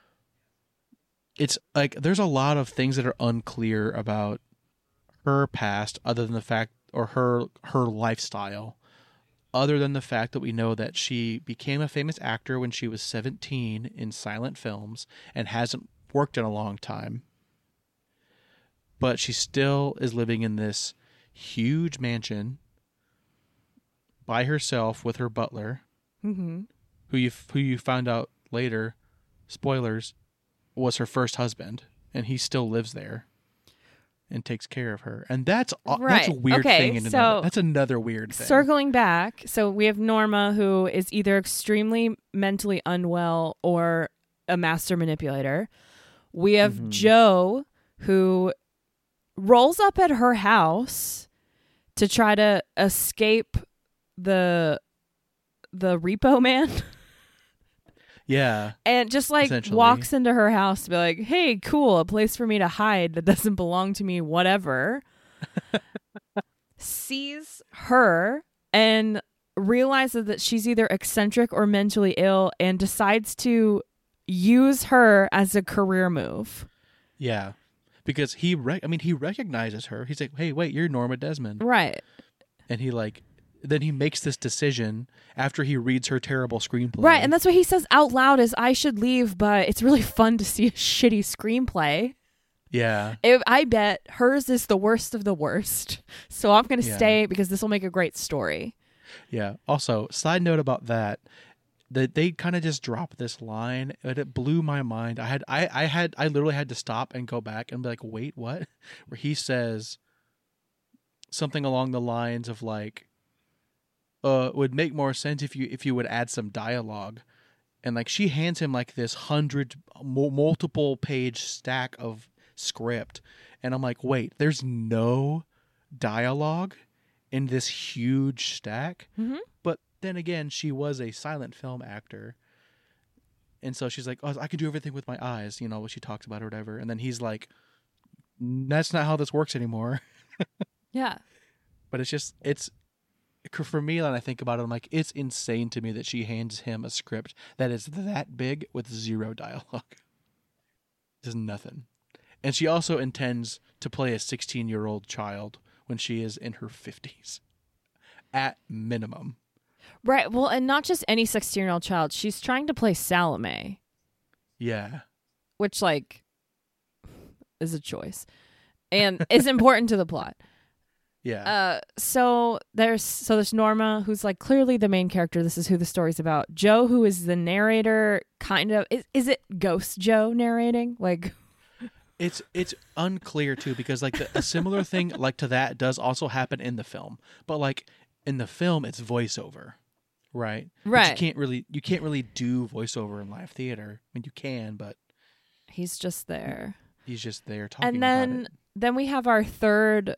It's like there's a lot of things that are unclear about her past, other than the fact, or her lifestyle, other than the fact that we know that she became a famous actor when she was 17 in silent films and hasn't worked in a long time. But she still is living in this huge mansion by herself with her butler, who you found out later, spoilers, was her first husband, and he still lives there and takes care of her. And that's a weird thing. That's another weird thing. Circling back, so we have Norma, who is either extremely mentally unwell or a master manipulator. We have Joe, who rolls up at her house to try to escape the repo man. Yeah. And just like walks into her house to be like, hey, cool, a place for me to hide that doesn't belong to me, whatever. Sees her and realizes that she's either eccentric or mentally ill and decides to use her as a career move. Yeah. Because he recognizes her. He's like, hey, wait, you're Norma Desmond. Right. And then he makes this decision after he reads her terrible screenplay. Right, and that's what he says out loud is, I should leave, but it's really fun to see a shitty screenplay. Yeah. I bet hers is the worst of the worst. So I'm going to stay because this will make a great story. Yeah. Also, side note about that they kind of just dropped this line, but it blew my mind. I literally had to stop and go back and be like, wait, what? Where he says something along the lines of like, it would make more sense if you would add some dialogue. And like she hands him like this multiple page stack of script, and I'm like, wait, there's no dialogue in this huge stack. But then again, she was a silent film actor, and so she's like, oh, I could do everything with my eyes, what she talks about or whatever. And then he's like, that's not how this works anymore. Yeah. But it's for me, when I think about it, I'm like, it's insane to me that she hands him a script that is that big with zero dialogue. Just nothing. And she also intends to play a 16-year-old child when she is in her 50s. At minimum. Right. Well, and not just any 16-year-old child. She's trying to play Salome. Yeah. Which, like, is a choice. And is important to the plot. Yeah. So there's Norma, who's like clearly the main character. This is who the story's about. Joe, who is the narrator, kind of. Is it Ghost Joe narrating? Like, it's unclear too, because like a similar thing like to that does also happen in the film, but like in the film it's voiceover, right? Right. But you can't really do voiceover in live theater. I mean, you can, but he's just there. He's just there talking. And about it. then we have our third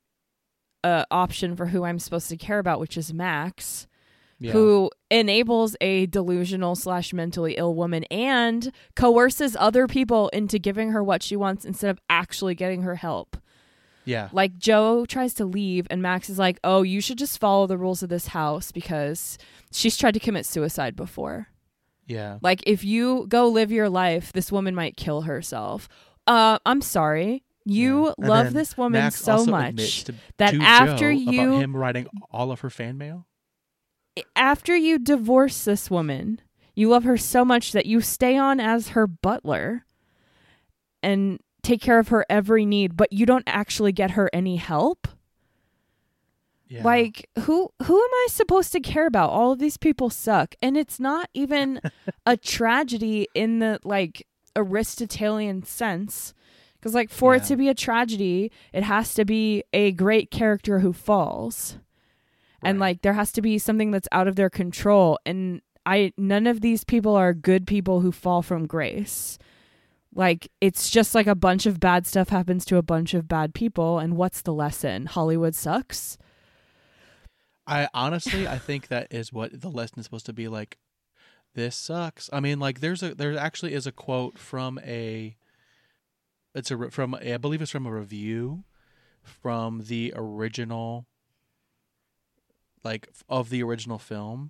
option for who I'm supposed to care about, which is Max, who enables a delusional / mentally ill woman and coerces other people into giving her what she wants instead of actually getting her help. Yeah. Like, Joe tries to leave, and Max is like, oh, you should just follow the rules of this house because she's tried to commit suicide before. Yeah. Like, if you go live your life, this woman might kill herself. I'm sorry. You love this woman Max so also much to that after Joe you... about him writing all of her fan mail? After you divorce this woman, you love her so much that you stay on as her butler and take care of her every need, but you don't actually get her any help. Yeah. Like, who am I supposed to care about? All of these people suck. And it's not even a tragedy in the, like, Aristotelian sense. Because, like, for it to be a tragedy, it has to be a great character who falls. Right. And, like, there has to be something that's out of their control. And none of these people are good people who fall from grace. Like, it's just like a bunch of bad stuff happens to a bunch of bad people. And what's the lesson? Hollywood sucks? I think that is what the lesson is supposed to be. Like, this sucks. I mean, like, there actually is a quote from I believe it's from a review from the original, like, of the original film.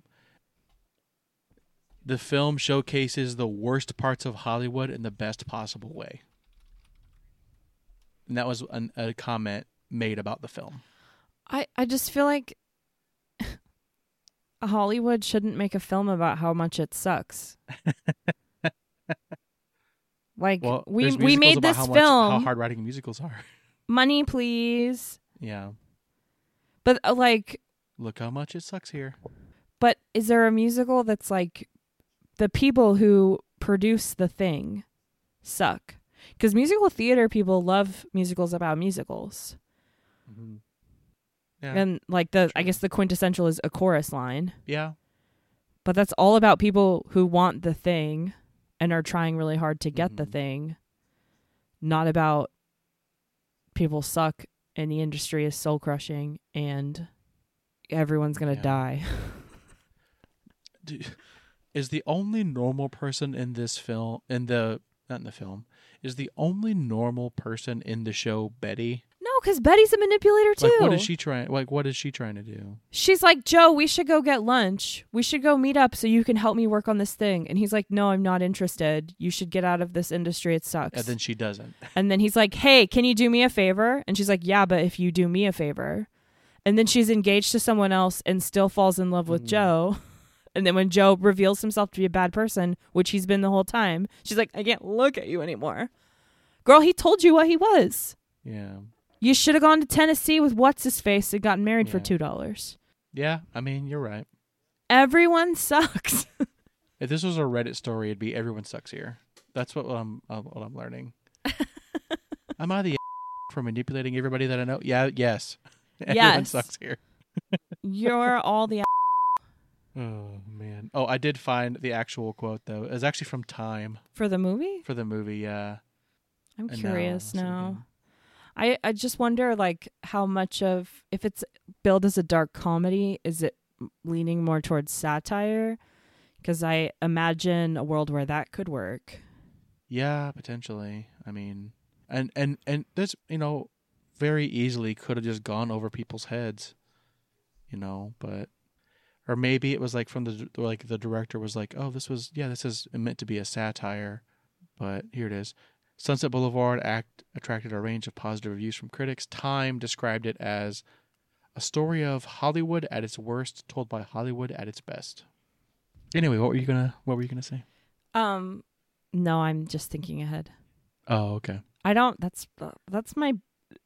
The film showcases the worst parts of Hollywood in the best possible way. And that was a comment made about the film. I just feel like Hollywood shouldn't make a film about how much it sucks. Like, well, we made this film. How hard writing musicals are. Money, please. Yeah. But, like... Look how much it sucks here. But is there a musical that's, like... The people who produce the thing suck. Because musical theater people love musicals about musicals. Mm-hmm. Yeah. And, like, I guess the quintessential is a chorus line. Yeah. But that's all about people who want the thing and are trying really hard to get the thing. Not about people suck and the industry is soul crushing and everyone's going to die. Is the only normal person in this film, is the only normal person in the show Betty? No, because Betty's a manipulator too. Like, what is she trying to do? She's like, Joe, we should go get lunch. We should go meet up so you can help me work on this thing. And he's like, no, I'm not interested. You should get out of this industry. It sucks. And then she doesn't. And then he's like, hey, can you do me a favor? And she's like, yeah, but if you do me a favor. And then she's engaged to someone else and still falls in love with Joe. And then when Joe reveals himself to be a bad person, which he's been the whole time, she's like, I can't look at you anymore. Girl, he told you what he was. Yeah. You should have gone to Tennessee with what's-his-face and gotten married for $2. Yeah, I mean, you're right. Everyone sucks. If this was a Reddit story, it'd be everyone sucks here. That's what I'm learning. Am I the for manipulating everybody that I know? Yeah, yes. Everyone sucks here. You're all the Oh, man. Oh, I did find the actual quote, though. It was actually from Time. For the movie? For the movie, yeah. I'm curious now. I just wonder, like, how much of... If it's billed as a dark comedy, is it leaning more towards satire? Because I imagine a world where that could work. Yeah, potentially. I mean... And this, very easily could have just gone over people's heads. But... Or maybe it was like from the director was like, oh, this is meant to be a satire, but here it is. Sunset Boulevard attracted a range of positive reviews from critics. Time described it as a story of Hollywood at its worst, told by Hollywood at its best. Anyway, what were you gonna say? No, I'm just thinking ahead. Oh, okay. I don't. That's my.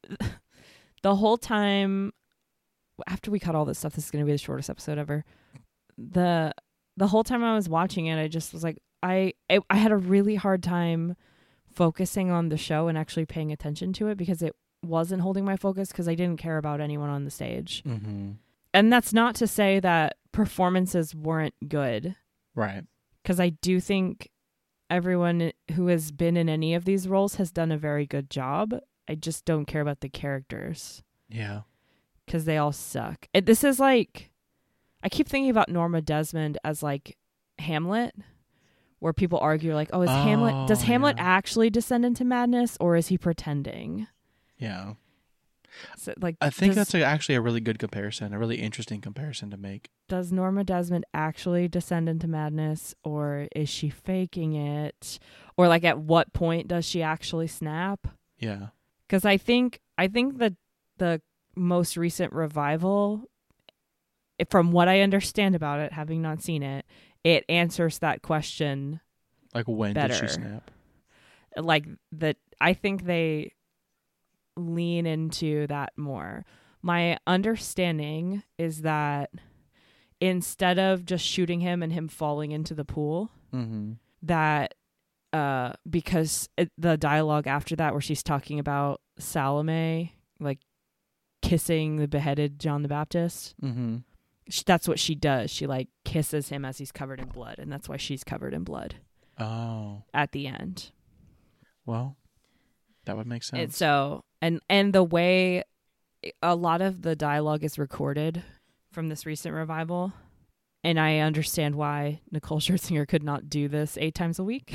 The whole time. After we cut all this stuff, this is going to be the shortest episode ever. The whole time I was watching it, I just was like, I had a really hard time focusing on the show and actually paying attention to it because it wasn't holding my focus because I didn't care about anyone on the stage. Mm-hmm. And that's not to say that performances weren't good. Right. Because I do think everyone who has been in any of these roles has done a very good job. I just don't care about the characters. Yeah. Because they all suck. This is like... I keep thinking about Norma Desmond as like Hamlet, where people argue like, does Hamlet actually descend into madness or is he pretending? Yeah. So, like, I think that's actually a really good comparison, a really interesting comparison to make. Does Norma Desmond actually descend into madness, or is she faking it? Or like, at what point does she actually snap? Yeah. Because I think that the most recent revival, from what I understand about it, having not seen it, it answers that question. Like, when better. Did she snap? Like, that, I think they lean into that more. My understanding is that instead of just shooting him and him falling into the pool, that because the dialogue after that, where she's talking about Salome like kissing the beheaded John the Baptist, that's what she does. She like kisses him as he's covered in blood, and that's why she's covered in blood. Oh, at the end. Well, that would make sense. And the way a lot of the dialogue is recorded from this recent revival, and I understand why Nicole Scherzinger could not do this 8 times a week.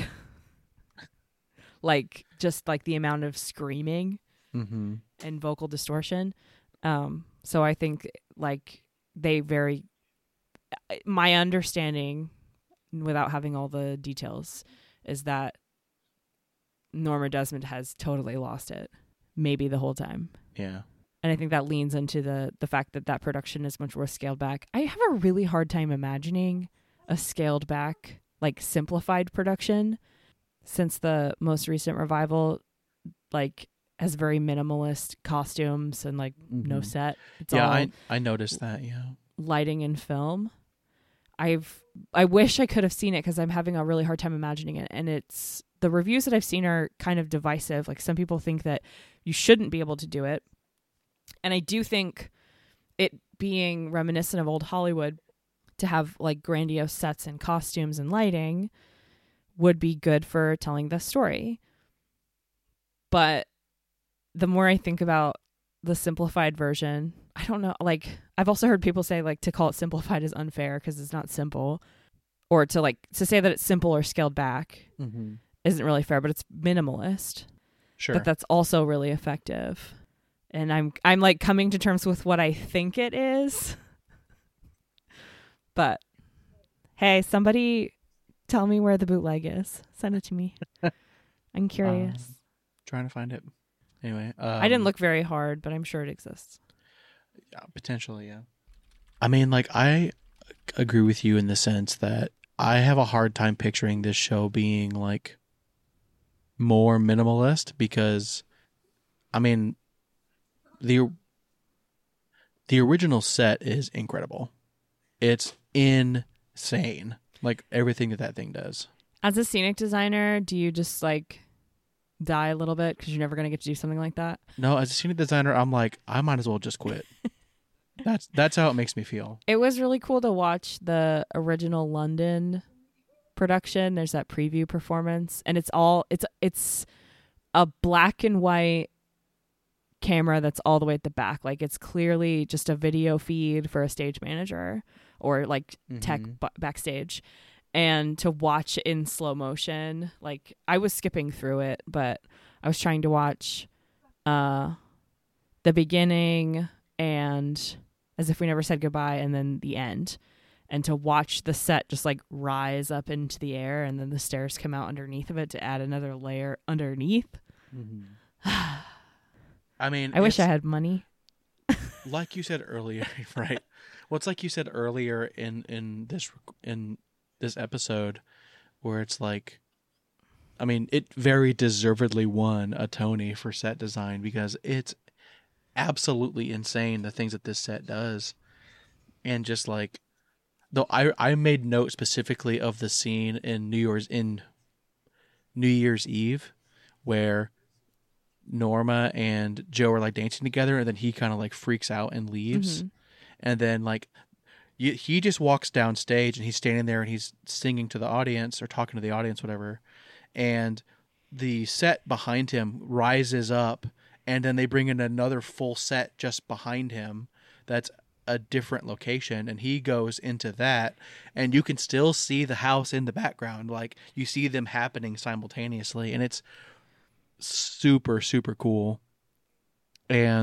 Like, just like the amount of screaming and vocal distortion. So I think like my understanding, without having all the details, is that Norma Desmond has totally lost it, maybe the whole time. Yeah. And I think that leans into the fact that production is much more scaled back. I have a really hard time imagining a scaled back, like simplified production, since the most recent revival, like, has very minimalist costumes and like no set. It's all I noticed that. Yeah. Lighting and film. I wish I could have seen it, because I'm having a really hard time imagining it. And the reviews that I've seen are kind of divisive. Like, some people think that you shouldn't be able to do it. And I do think it being reminiscent of old Hollywood, to have like grandiose sets and costumes and lighting, would be good for telling the story. But the more I think about the simplified version, I don't know, like, I've also heard people say like to call it simplified is unfair because it's not simple, or to say that it's simple or scaled back isn't really fair, but it's minimalist. Sure. But that's also really effective. And I'm like coming to terms with what I think it is. But hey, somebody tell me where the bootleg is. Send it to me. I'm curious. Trying to find it. Anyway, I didn't look very hard, but I'm sure it exists. Yeah, potentially, yeah. I mean, like, I agree with you in the sense that I have a hard time picturing this show being like more minimalist, because, I mean, the original set is incredible. It's insane, like everything that thing does. As a scenic designer, do you just like die a little bit because you're never going to get to do something like that? No, as a scenic designer, I'm like, I might as well just quit. That's how it makes me feel. It was really cool to watch the original London production. There's that preview performance, and it's a black and white camera that's all the way at the back. Like, it's clearly just a video feed for a stage manager or like tech backstage. And to watch in slow motion, like, I was skipping through it, but I was trying to watch the beginning and As If We Never Said Goodbye, and then the end. And to watch the set just like rise up into the air, and then the stairs come out underneath of it to add another layer underneath. I mean, I wish I had money. Like you said earlier, right? Well, it's like you said earlier in this episode, where it's like, I mean, it very deservedly won a Tony for set design, because it's absolutely insane the things that this set does. And just like, though I made note specifically of the scene in New Year's Eve where Norma and Joe are like dancing together, and then he kind of like freaks out and leaves. And then like he just walks down stage, and he's standing there and he's singing to the audience or talking to the audience, whatever. And the set behind him rises up, and then they bring in another full set just behind him that's a different location, and he goes into that, and you can still see the house in the background. Like, you see them happening simultaneously, and it's super, super cool. And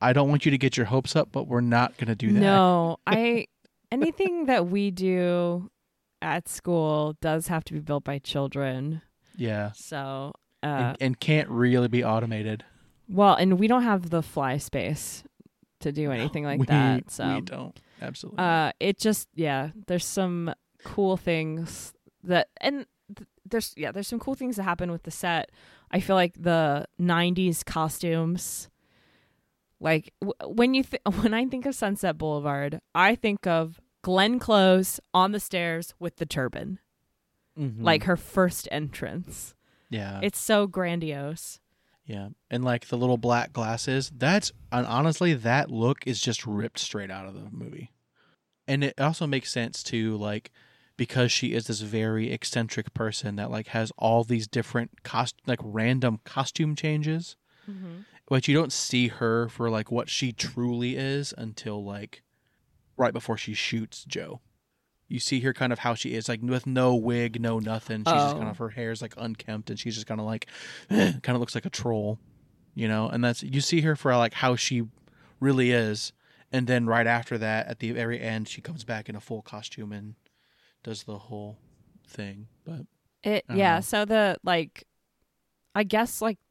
I don't want you to get your hopes up, but we're not going to do that. No, anything that we do at school does have to be built by children. Yeah. So, and can't really be automated. Well, and we don't have the fly space to do anything like that. So we don't. Absolutely. It just, there's some cool things that, and there's some cool things that happen with the set. I feel like the 90s costumes, like when I think of Sunset Boulevard, I think of Glenn Close on the stairs with the turban, like her first entrance. Yeah. It's so grandiose. Yeah. And like the little black glasses, honestly, that look is just ripped straight out of the movie. And it also makes sense too, like, because she is this very eccentric person that like has all these different random costume changes. But you don't see her for like what she truly is until like right before she shoots Joe. You see her kind of how she is, like with no wig, no nothing. She's just kind of, her hair's like unkempt and she's just kind of like, kind of looks like a troll, you know? And you see her for like how she really is. And then right after that, at the very end, she comes back in a full costume and does the whole thing. But so the like, I guess like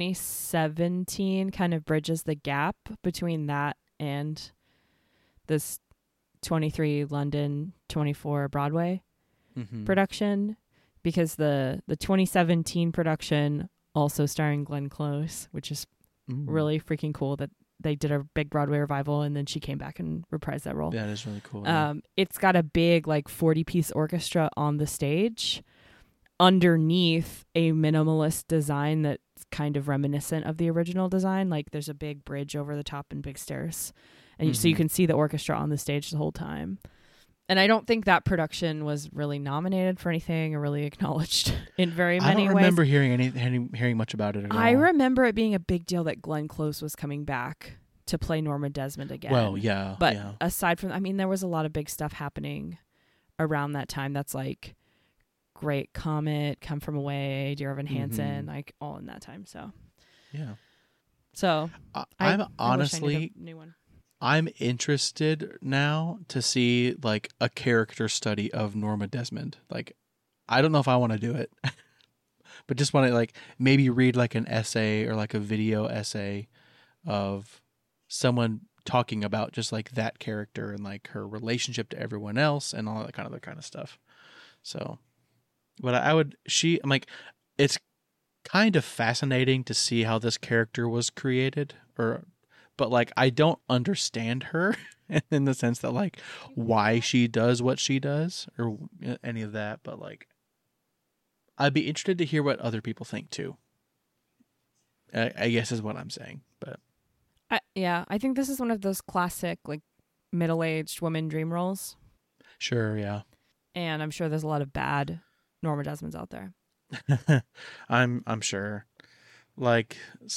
2017 kind of bridges the gap between that and this 23 London 24 Broadway production, because the 2017 production also starring Glenn Close, which is really freaking cool that they did a big Broadway revival and then she came back and reprised that role. That is really cool. It's got a big like 40-piece orchestra on the stage underneath a minimalist design that's kind of reminiscent of the original design. Like there's a big bridge over the top and big stairs. And so you can see the orchestra on the stage the whole time. And I don't think that production was really nominated for anything or really acknowledged in very many ways. I don't remember hearing much about it at all. I remember it being a big deal that Glenn Close was coming back to play Norma Desmond again. Well, yeah. But aside from, I mean, there was a lot of big stuff happening around that time. That's like Great Comet, Come From Away, Dear Evan Hansen, like all in that time. So, yeah. So, I'm honestly, I wish I knew the new one. I'm interested now to see like a character study of Norma Desmond. Like, I don't know if I want to do it, but just want to like maybe read like an essay or like a video essay of someone talking about just like that character and like her relationship to everyone else and all that kind of stuff. So, but I'm like, it's kind of fascinating to see how this character was created, but like I don't understand her in the sense that like why she does what she does or any of that. But like, I'd be interested to hear what other people think too. I guess is what I'm saying. But I think this is one of those classic like middle-aged women dream roles. Sure, yeah. And I'm sure there's a lot of bad Norma Desmonds out there. I'm sure. Like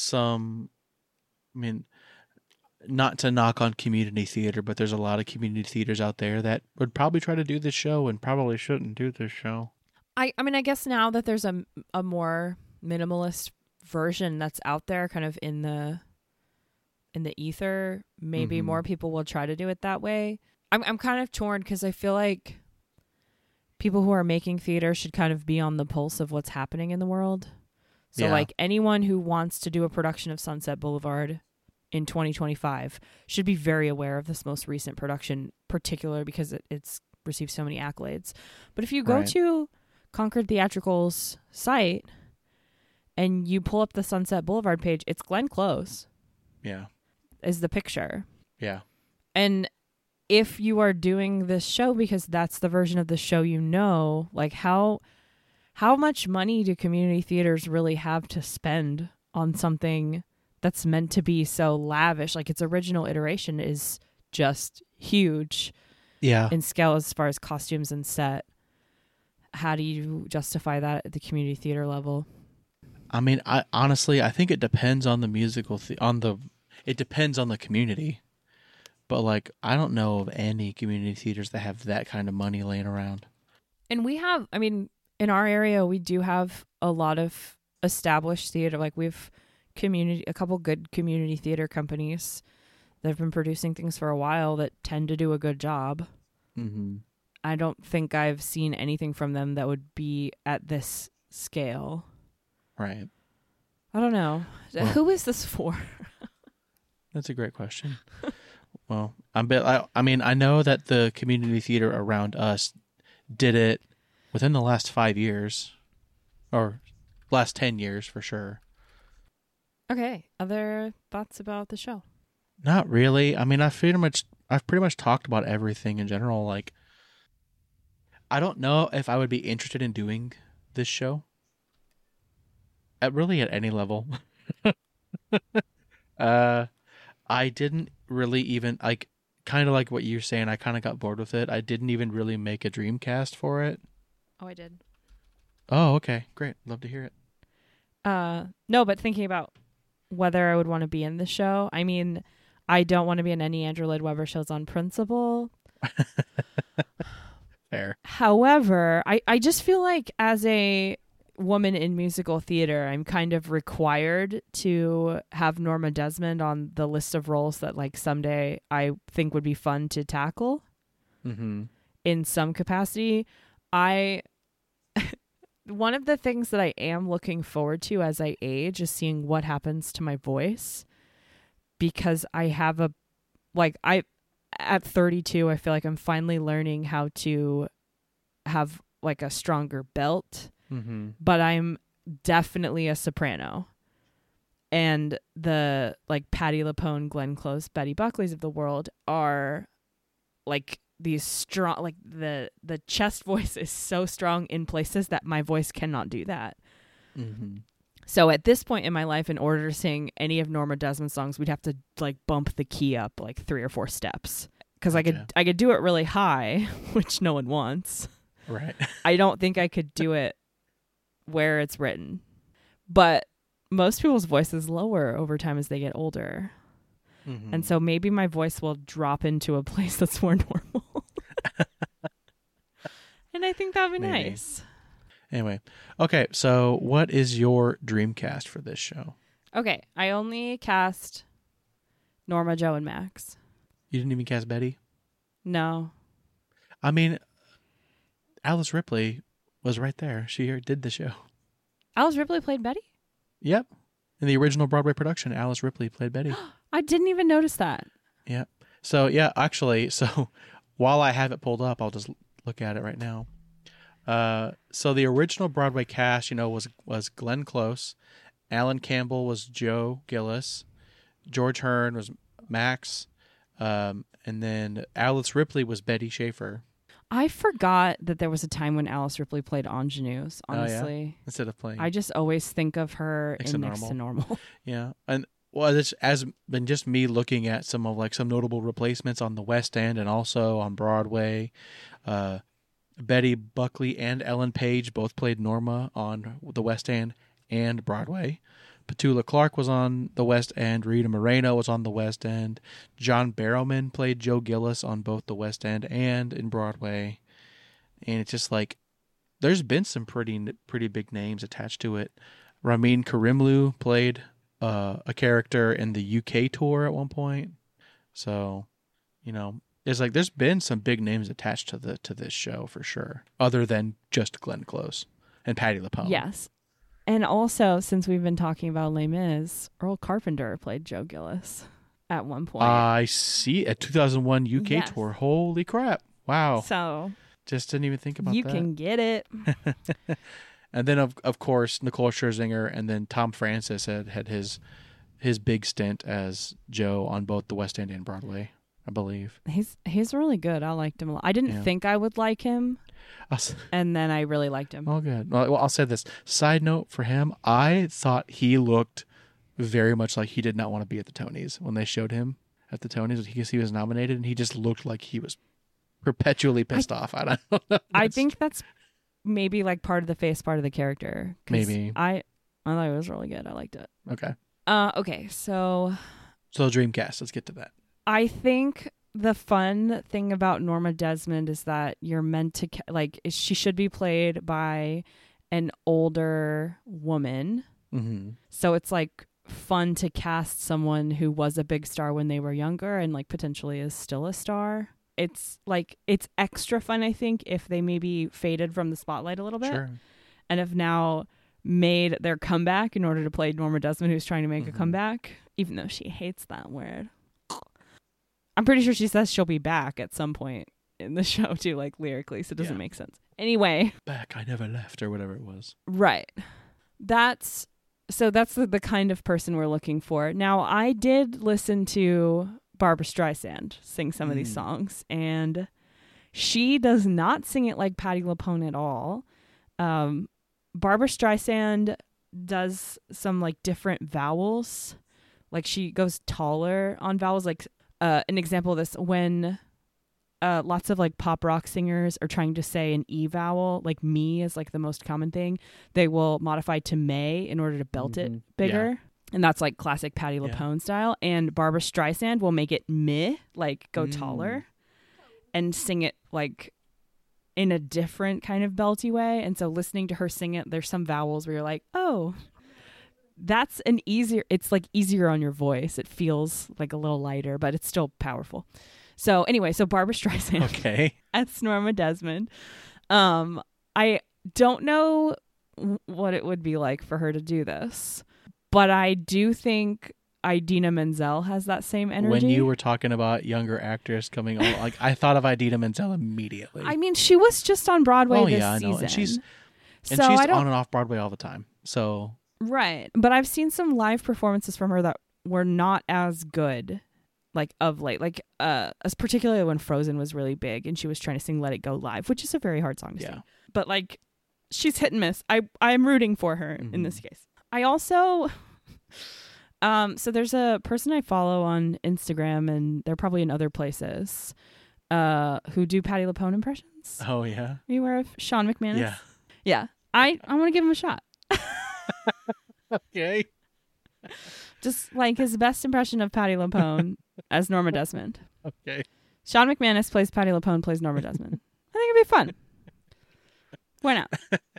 not to knock on community theater, but there's a lot of community theaters out there that would probably try to do this show and probably shouldn't do this show. I mean, I guess now that there's a more minimalist version that's out there kind of in the ether, maybe more people will try to do it that way. I'm kind of torn because I feel like people who are making theater should kind of be on the pulse of what's happening in the world. So like anyone who wants to do a production of Sunset Boulevard in 2025 should be very aware of this most recent production, particularly because it's received so many accolades. But if you go to Concord Theatrical's site and you pull up the Sunset Boulevard page, it's Glenn Close. Yeah. Is the picture. Yeah. And if you are doing this show because that's the version of the show you know, like how much money do community theaters really have to spend on something that's meant to be so lavish? Like its original iteration is just huge in scale as far as costumes and set. How do you justify that at the community theater level? I mean, I think it depends on the musical it depends on the community. But like I don't know of any community theaters that have that kind of money laying around. And we have, I mean, in our area we do have a lot of established theater. Like we've a couple good community theater companies They've been producing things for a while that tend to do a good job. Mm-hmm. I don't think I've seen anything from them that would be at this scale. Right. I don't know. Well, who is this for? That's a great question. Well, I mean, I know that the community theater around us did it within the last 5 years, or last 10 years for sure. Okay. Other thoughts about the show? Not really. I mean, I've pretty much talked about everything in general. Like, I don't know if I would be interested in doing this show. At any level. I didn't really even, like, kind of like what you're saying, I kind of got bored with it. I didn't even really make a Dreamcast for it. Oh, I did. Oh, okay. Great. Love to hear it. No, but thinking about whether I would want to be in the show, I mean, I don't want to be in any Andrew Lloyd Webber shows on principle. Fair. However, I just feel like as a woman in musical theater, I'm kind of required to have Norma Desmond on the list of roles that like someday I think would be fun to tackle in some capacity. One of the things that I am looking forward to as I age is seeing what happens to my voice, because I have at 32, I feel like I'm finally learning how to have like a stronger belt. But I'm definitely a soprano, and the like Patti LuPone, Glenn Close, Betty Buckley's of the world are like these strong, like the chest voice is so strong in places that my voice cannot do that. So at this point in my life, in order to sing any of Norma Desmond's songs, we'd have to like bump the key up like 3 or 4 steps, because I could do it really high, which no one wants. Right. I don't think I could do it where it's written, but most people's voice is lower over time as they get older. And so maybe my voice will drop into a place that's more normal. And I think that'd be nice. Anyway, okay, so what is your dream cast for this show? Okay, I only cast Norma, Joe, and Max. You didn't even cast Betty? No. I mean, Alice Ripley was right there. She did the show. Alice Ripley played Betty? Yep. In the original Broadway production, Alice Ripley played Betty. I didn't even notice that. Yeah. So, yeah, actually, while I have it pulled up, I'll just look at it right now. So the original Broadway cast, was Glenn Close. Alan Campbell was Joe Gillis. George Hearn was Max. And then Alice Ripley was Betty Schaefer. I forgot that there was a time when Alice Ripley played ingenues, honestly. Oh, yeah? Instead of playing. I just always think of her in Next to Normal. Yeah. And this has been just me looking at some notable replacements on the West End and also on Broadway. Betty Buckley and Ellen Page both played Norma on the West End and Broadway. Petula Clark was on the West End. Rita Moreno was on the West End. John Barrowman played Joe Gillis on both the West End and in Broadway. And it's just like, there's been some pretty big names attached to it. Ramin Karimloo played a character in the UK tour at one point. So, there's been some big names attached to this show for sure, other than just Glenn Close and Patti LuPone. Yes. And also, since we've been talking about Les Mis, Earl Carpenter played Joe Gillis at one point. I see. A 2001 UK tour. Holy crap. Wow. So. Just didn't even think about that. You can get it. And then, of course, Nicole Scherzinger and then Tom Francis had his big stint as Joe on both the West End and Broadway, I believe. He's really good. I liked him a lot. I didn't think I would like him. And then I really liked him. Oh, good. Well, I'll say this. Side note for him, I thought he looked very much like he did not want to be at the Tonys when they showed him at the Tonys because he was nominated, and he just looked like he was perpetually pissed off. I don't know. I think that's maybe like part of the face, part of the character. Maybe. I thought it was really good. I liked it. Okay. Okay, so Dreamcast. Let's get to that. I think the fun thing about Norma Desmond is that you're meant to she should be played by an older woman. Mm-hmm. So it's like fun to cast someone who was a big star when they were younger and like potentially is still a star. It's extra fun, I think, if they maybe faded from the spotlight a little bit. Sure. And have now made their comeback in order to play Norma Desmond, who's trying to make a comeback, even though she hates that word. I'm pretty sure she says she'll be back at some point in the show too, like lyrically, so it doesn't make sense. Anyway. Back, I never left, or whatever it was. Right. That's the kind of person we're looking for. Now, I did listen to Barbra Streisand sing some of these songs, and she does not sing it like Patti LuPone at all. Barbra Streisand does some like different vowels. Like she goes taller on vowels. Like an example of this, when lots of like pop rock singers are trying to say an E vowel, like me is like the most common thing, they will modify to may in order to belt it bigger. Yeah. And that's like classic Patti LuPone style. And Barbra Streisand will make it meh, like go taller and sing it like in a different kind of belty way. And so listening to her sing it, there's some vowels where you're like, oh, that's it's like easier on your voice. It feels like a little lighter, but it's still powerful. So anyway, Barbra Streisand. Okay. That's Norma Desmond. I don't know what it would be like for her to do this, but I do think Idina Menzel has that same energy. When you were talking about younger actors coming on, like I thought of Idina Menzel immediately. I mean, she was just on Broadway this season. I know. And she's on and off Broadway all the time. So right. But I've seen some live performances from her that were not as good, like of late. Like as particularly when Frozen was really big and she was trying to sing Let It Go live, which is a very hard song to sing. But like she's hit and miss. I'm rooting for her in this case. I also so there's a person I follow on Instagram, and they're probably in other places, who do Patti LuPone impressions. Oh yeah. Are you aware of Sean McManus? Yeah. Yeah. I want to give him a shot. Okay. Just like his best impression of Patti LuPone as Norma Desmond. Okay. Sean McManus plays Patti LuPone, plays Norma Desmond. I think it'd be fun. Why not?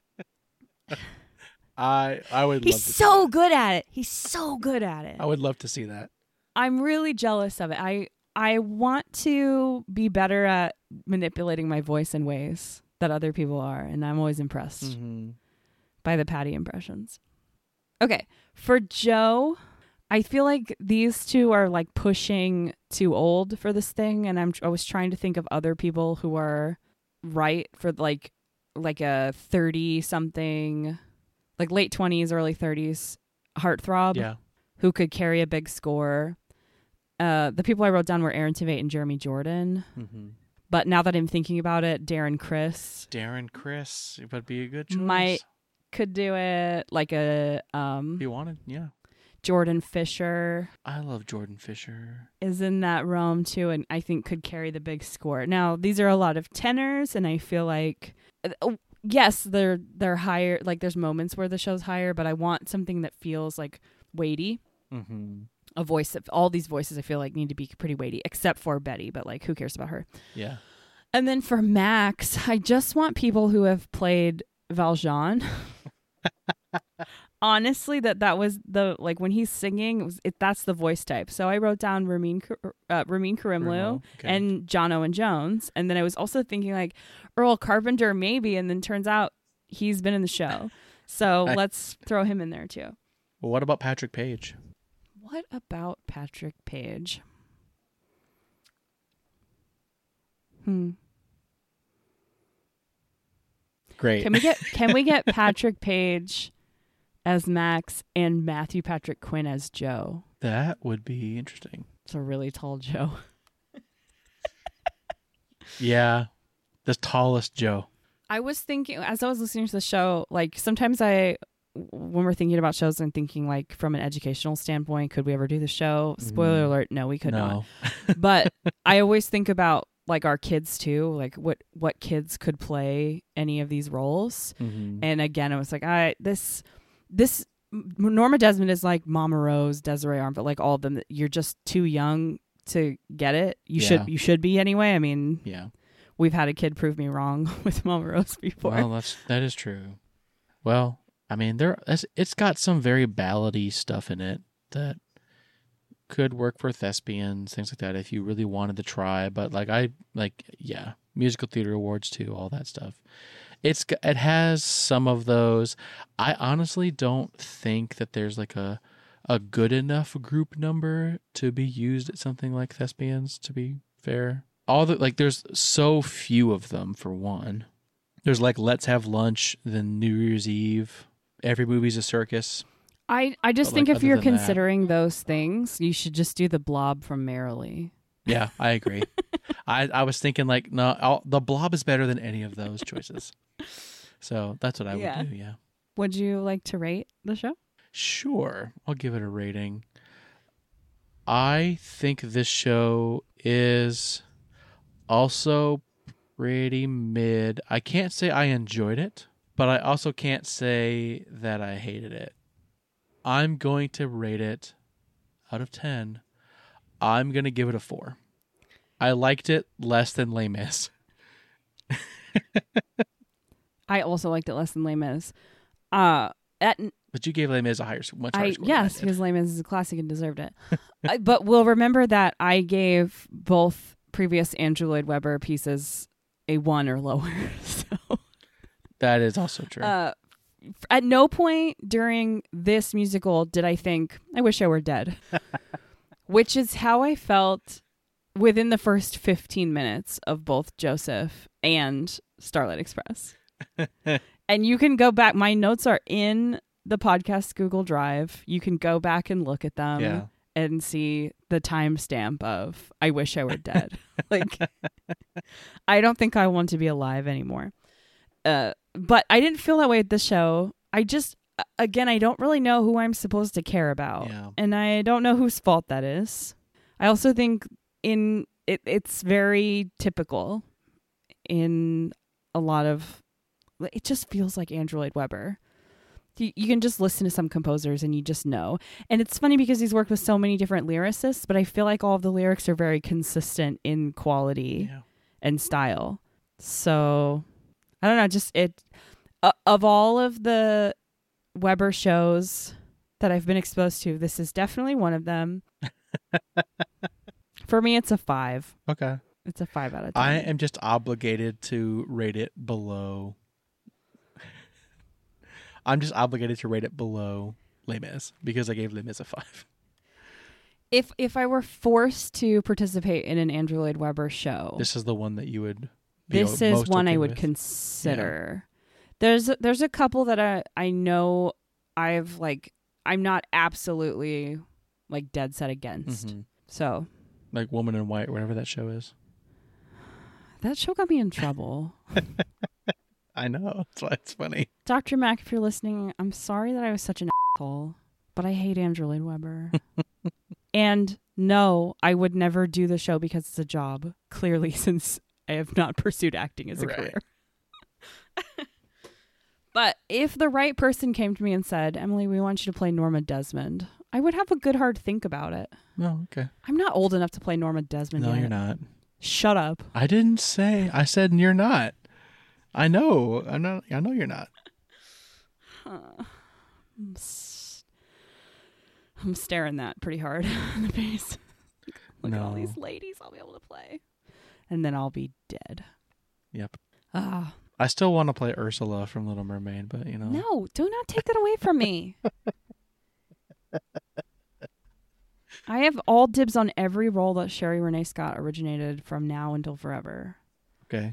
I would love to. He's so good at it. He's so good at it. I would love to see that. I'm really jealous of it. I want to be better at manipulating my voice in ways that other people are, and I'm always impressed by the Patti impressions. Okay, for Joe, I feel like these two are like pushing too old for this thing, and I was trying to think of other people who are right for like a 30-something, like late 20s, early 30s heartthrob who could carry a big score. The people I wrote down were Aaron Tveit and Jeremy Jordan. But now that I'm thinking about it, Darren Criss would be a good choice. Could do it. Like a if you wanted, Jordan Fisher. I love Jordan Fisher. Is in that realm too, and I think could carry the big score. Now, these are a lot of tenors, and I feel like yes, they're higher. Like there's moments where the show's higher, but I want something that feels like weighty. A voice that all these voices I feel like need to be pretty weighty, except for Betty, but like who cares about her? Yeah. And then for Max, I just want people who have played Valjean. Honestly, that was the like when he's singing, that's the voice type. So I wrote down Ramin Karimloo and John Owen Jones, and then I was also thinking like Earl Carpenter maybe, and then turns out he's been in the show, so let's throw him in there too. Well, what about Patrick Page? What about Patrick Page? Great. Can we get Patrick Page as Max and Matthew Patrick Quinn as Joe? That would be interesting. It's a really tall Joe. Yeah. The tallest Joe. I was thinking as I was listening to the show, like sometimes when we're thinking about shows, I'm thinking like from an educational standpoint, could we ever do the show? Spoiler alert, no, we could not. But I always think about like our kids too, like what kids could play any of these roles. And again, I was like, this Norma Desmond is like Mama Rose, Desiree Armstrong, like all of them. You're just too young to get it. You should be anyway. I mean, we've had a kid prove me wrong with Mama Rose before. Well, that is true. Well, I mean, it's got some very ballady stuff in it. that could work for thespians, things like that, if you really wanted to try. But musical theater awards too, all that stuff. It has some of those. I honestly don't think that there's like a good enough group number to be used at something like thespians, to be fair. There's so few of them, for one. There's like Let's Have Lunch, then New Year's Eve. Every movie's a circus. I just think if you're considering those things, you should just do The Blob from Merrily. Yeah, I agree. I was thinking like, no, The Blob is better than any of those choices. So that's what I would do, yeah. Would you like to rate the show? Sure. I'll give it a rating. I think this show is also pretty mid. I can't say I enjoyed it, but I also can't say that I hated it. I'm going to rate it out of 10. I'm going to give it a 4. I liked it less than Les Mis. I also liked it less than Les Mis. But you gave Les Mis much higher score. Yes, because Les Mis is a classic and deserved it. But we'll remember that I gave both previous Andrew Lloyd Webber pieces a 1 or lower. So that is also true. At no point during this musical did I think, I wish I were dead. Which is how I felt within the first 15 minutes of both Joseph and Starlight Express. And you can go back. My notes are in the podcast Google Drive. You can go back and look at them and see the timestamp of I wish I were dead. Like, I don't think I want to be alive anymore. But I didn't feel that way at the show. I just, again, I don't really know who I'm supposed to care about. Yeah. And I don't know whose fault that is. I also think it's very typical in a lot of, it just feels like Andrew Lloyd Webber. You can just listen to some composers and you just know. And it's funny because he's worked with so many different lyricists, but I feel like all of the lyrics are very consistent in quality and style. So I don't know, just of all of the Webber shows that I've been exposed to, this is definitely one of them. For me, it's a 5. Okay. It's a 5 out of 10. I am just obligated to rate it below. I'm just obligated to rate it below Les Mis because I gave Les Mis a 5. If I were forced to participate in an Andrew Lloyd Webber show, this is the one that you would. This is one I would consider. Yeah. There's a couple that I know I'm not absolutely like dead set against. Mm-hmm. So like Woman in White, whatever that show is. That show got me in trouble. I know. That's why it's funny. Dr. Mac, if you're listening, I'm sorry that I was such an asshole, but I hate Andrew Lloyd Webber. And no, I would never do the show because it's a job, clearly, since I have not pursued acting as a career. But if the right person came to me and said, Emily, we want you to play Norma Desmond, I would have a good hard think about it. Oh, okay. I'm not old enough to play Norma Desmond yet. No, you're not. Shut up. I didn't say. I said you're not. I know. I'm not. I know you're not. I'm staring that pretty hard in the face. Look at all these ladies I'll be able to play. And then I'll be dead. Yep. I still want to play Ursula from Little Mermaid, but you know. No, do not take that away from me. I have all dibs on every role that Sherry Renee Scott originated from now until forever. Okay.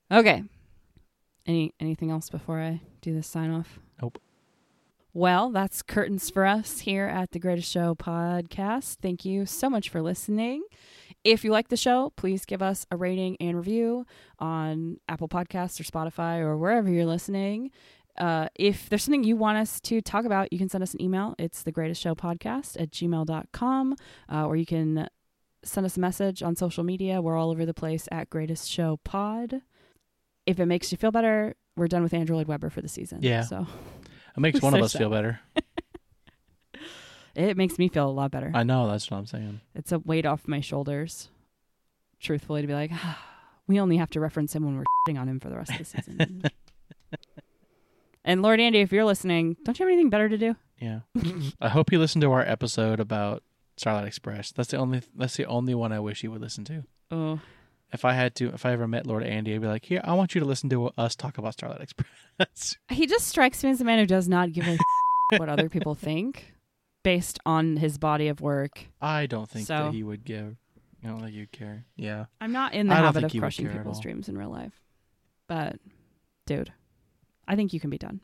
Anything else before I do this sign off? Nope. Well, that's curtains for us here at The Greatest Show podcast. Thank you so much for listening. If you like the show, please give us a rating and review on Apple Podcasts or Spotify or wherever you're listening. If there's something you want us to talk about, you can send us an email. It's thegreatestshowpodcast@gmail.com, or you can send us a message on social media. We're all over the place at Greatest Show Pod. If it makes you feel better, we're done with Andrew Lloyd Webber for the season. Yeah. So it makes one of us feel better. It makes me feel a lot better. I know. That's what I'm saying. It's a weight off my shoulders, truthfully, to be like, we only have to reference him when we're shitting on him for the rest of the season. And Lord Andy, if you're listening, don't you have anything better to do? Yeah. I hope he listened to our episode about Starlight Express. That's the only one I wish he would listen to. Oh. If I ever met Lord Andy, I'd be like, here, I want you to listen to us talk about Starlight Express. He just strikes me as a man who does not give a what other people think based on his body of work. I don't think that he would give. I don't think you'd care. Yeah. I'm not in the habit of crushing people's dreams in real life. But, dude, I think you can be done.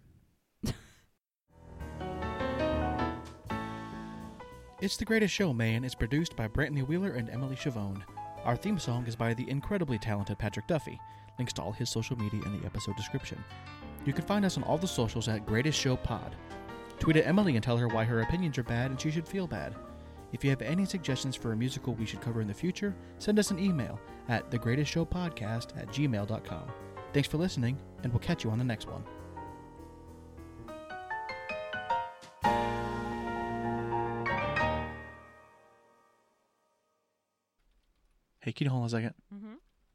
It's the Greatest Show, Man is produced by Brantley Wheeler and Emily Chavone. Our theme song is by the incredibly talented Patrick Duffy. Links to all his social media in the episode description. You can find us on all the socials at Greatest Show Pod. Tweet at Emily and tell her why her opinions are bad and she should feel bad. If you have any suggestions for a musical we should cover in the future, send us an email at thegreatestshowpodcast@gmail.com. Thanks for listening, and we'll catch you on the next one. Hey, can you hold on a second? Mm-hmm.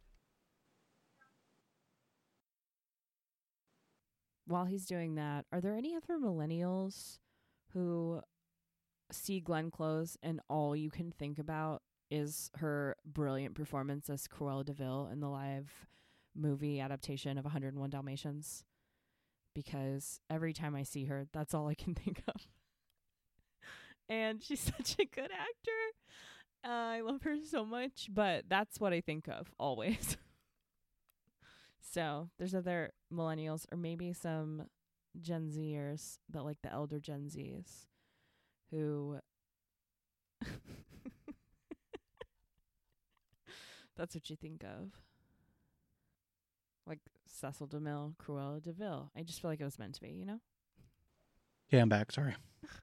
While he's doing that, are there any other millennials who see Glenn Close and all you can think about is her brilliant performance as Cruella de Vil in the live movie adaptation of 101 Dalmatians? Because every time I see her, that's all I can think of. And she's such a good actor. I love her so much, but that's what I think of always. So there's other millennials or maybe some Gen Zers that like the elder Gen Zs who that's what you think of. Like Cecil DeMille, Cruella de Vil. I just feel like it was meant to be, you know? Yeah, I'm back. Sorry.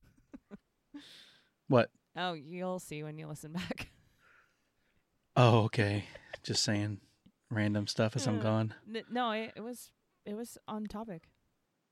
What? Oh, you'll see when you listen back. Oh, okay. Just saying random stuff as I'm gone. No, it was on topic.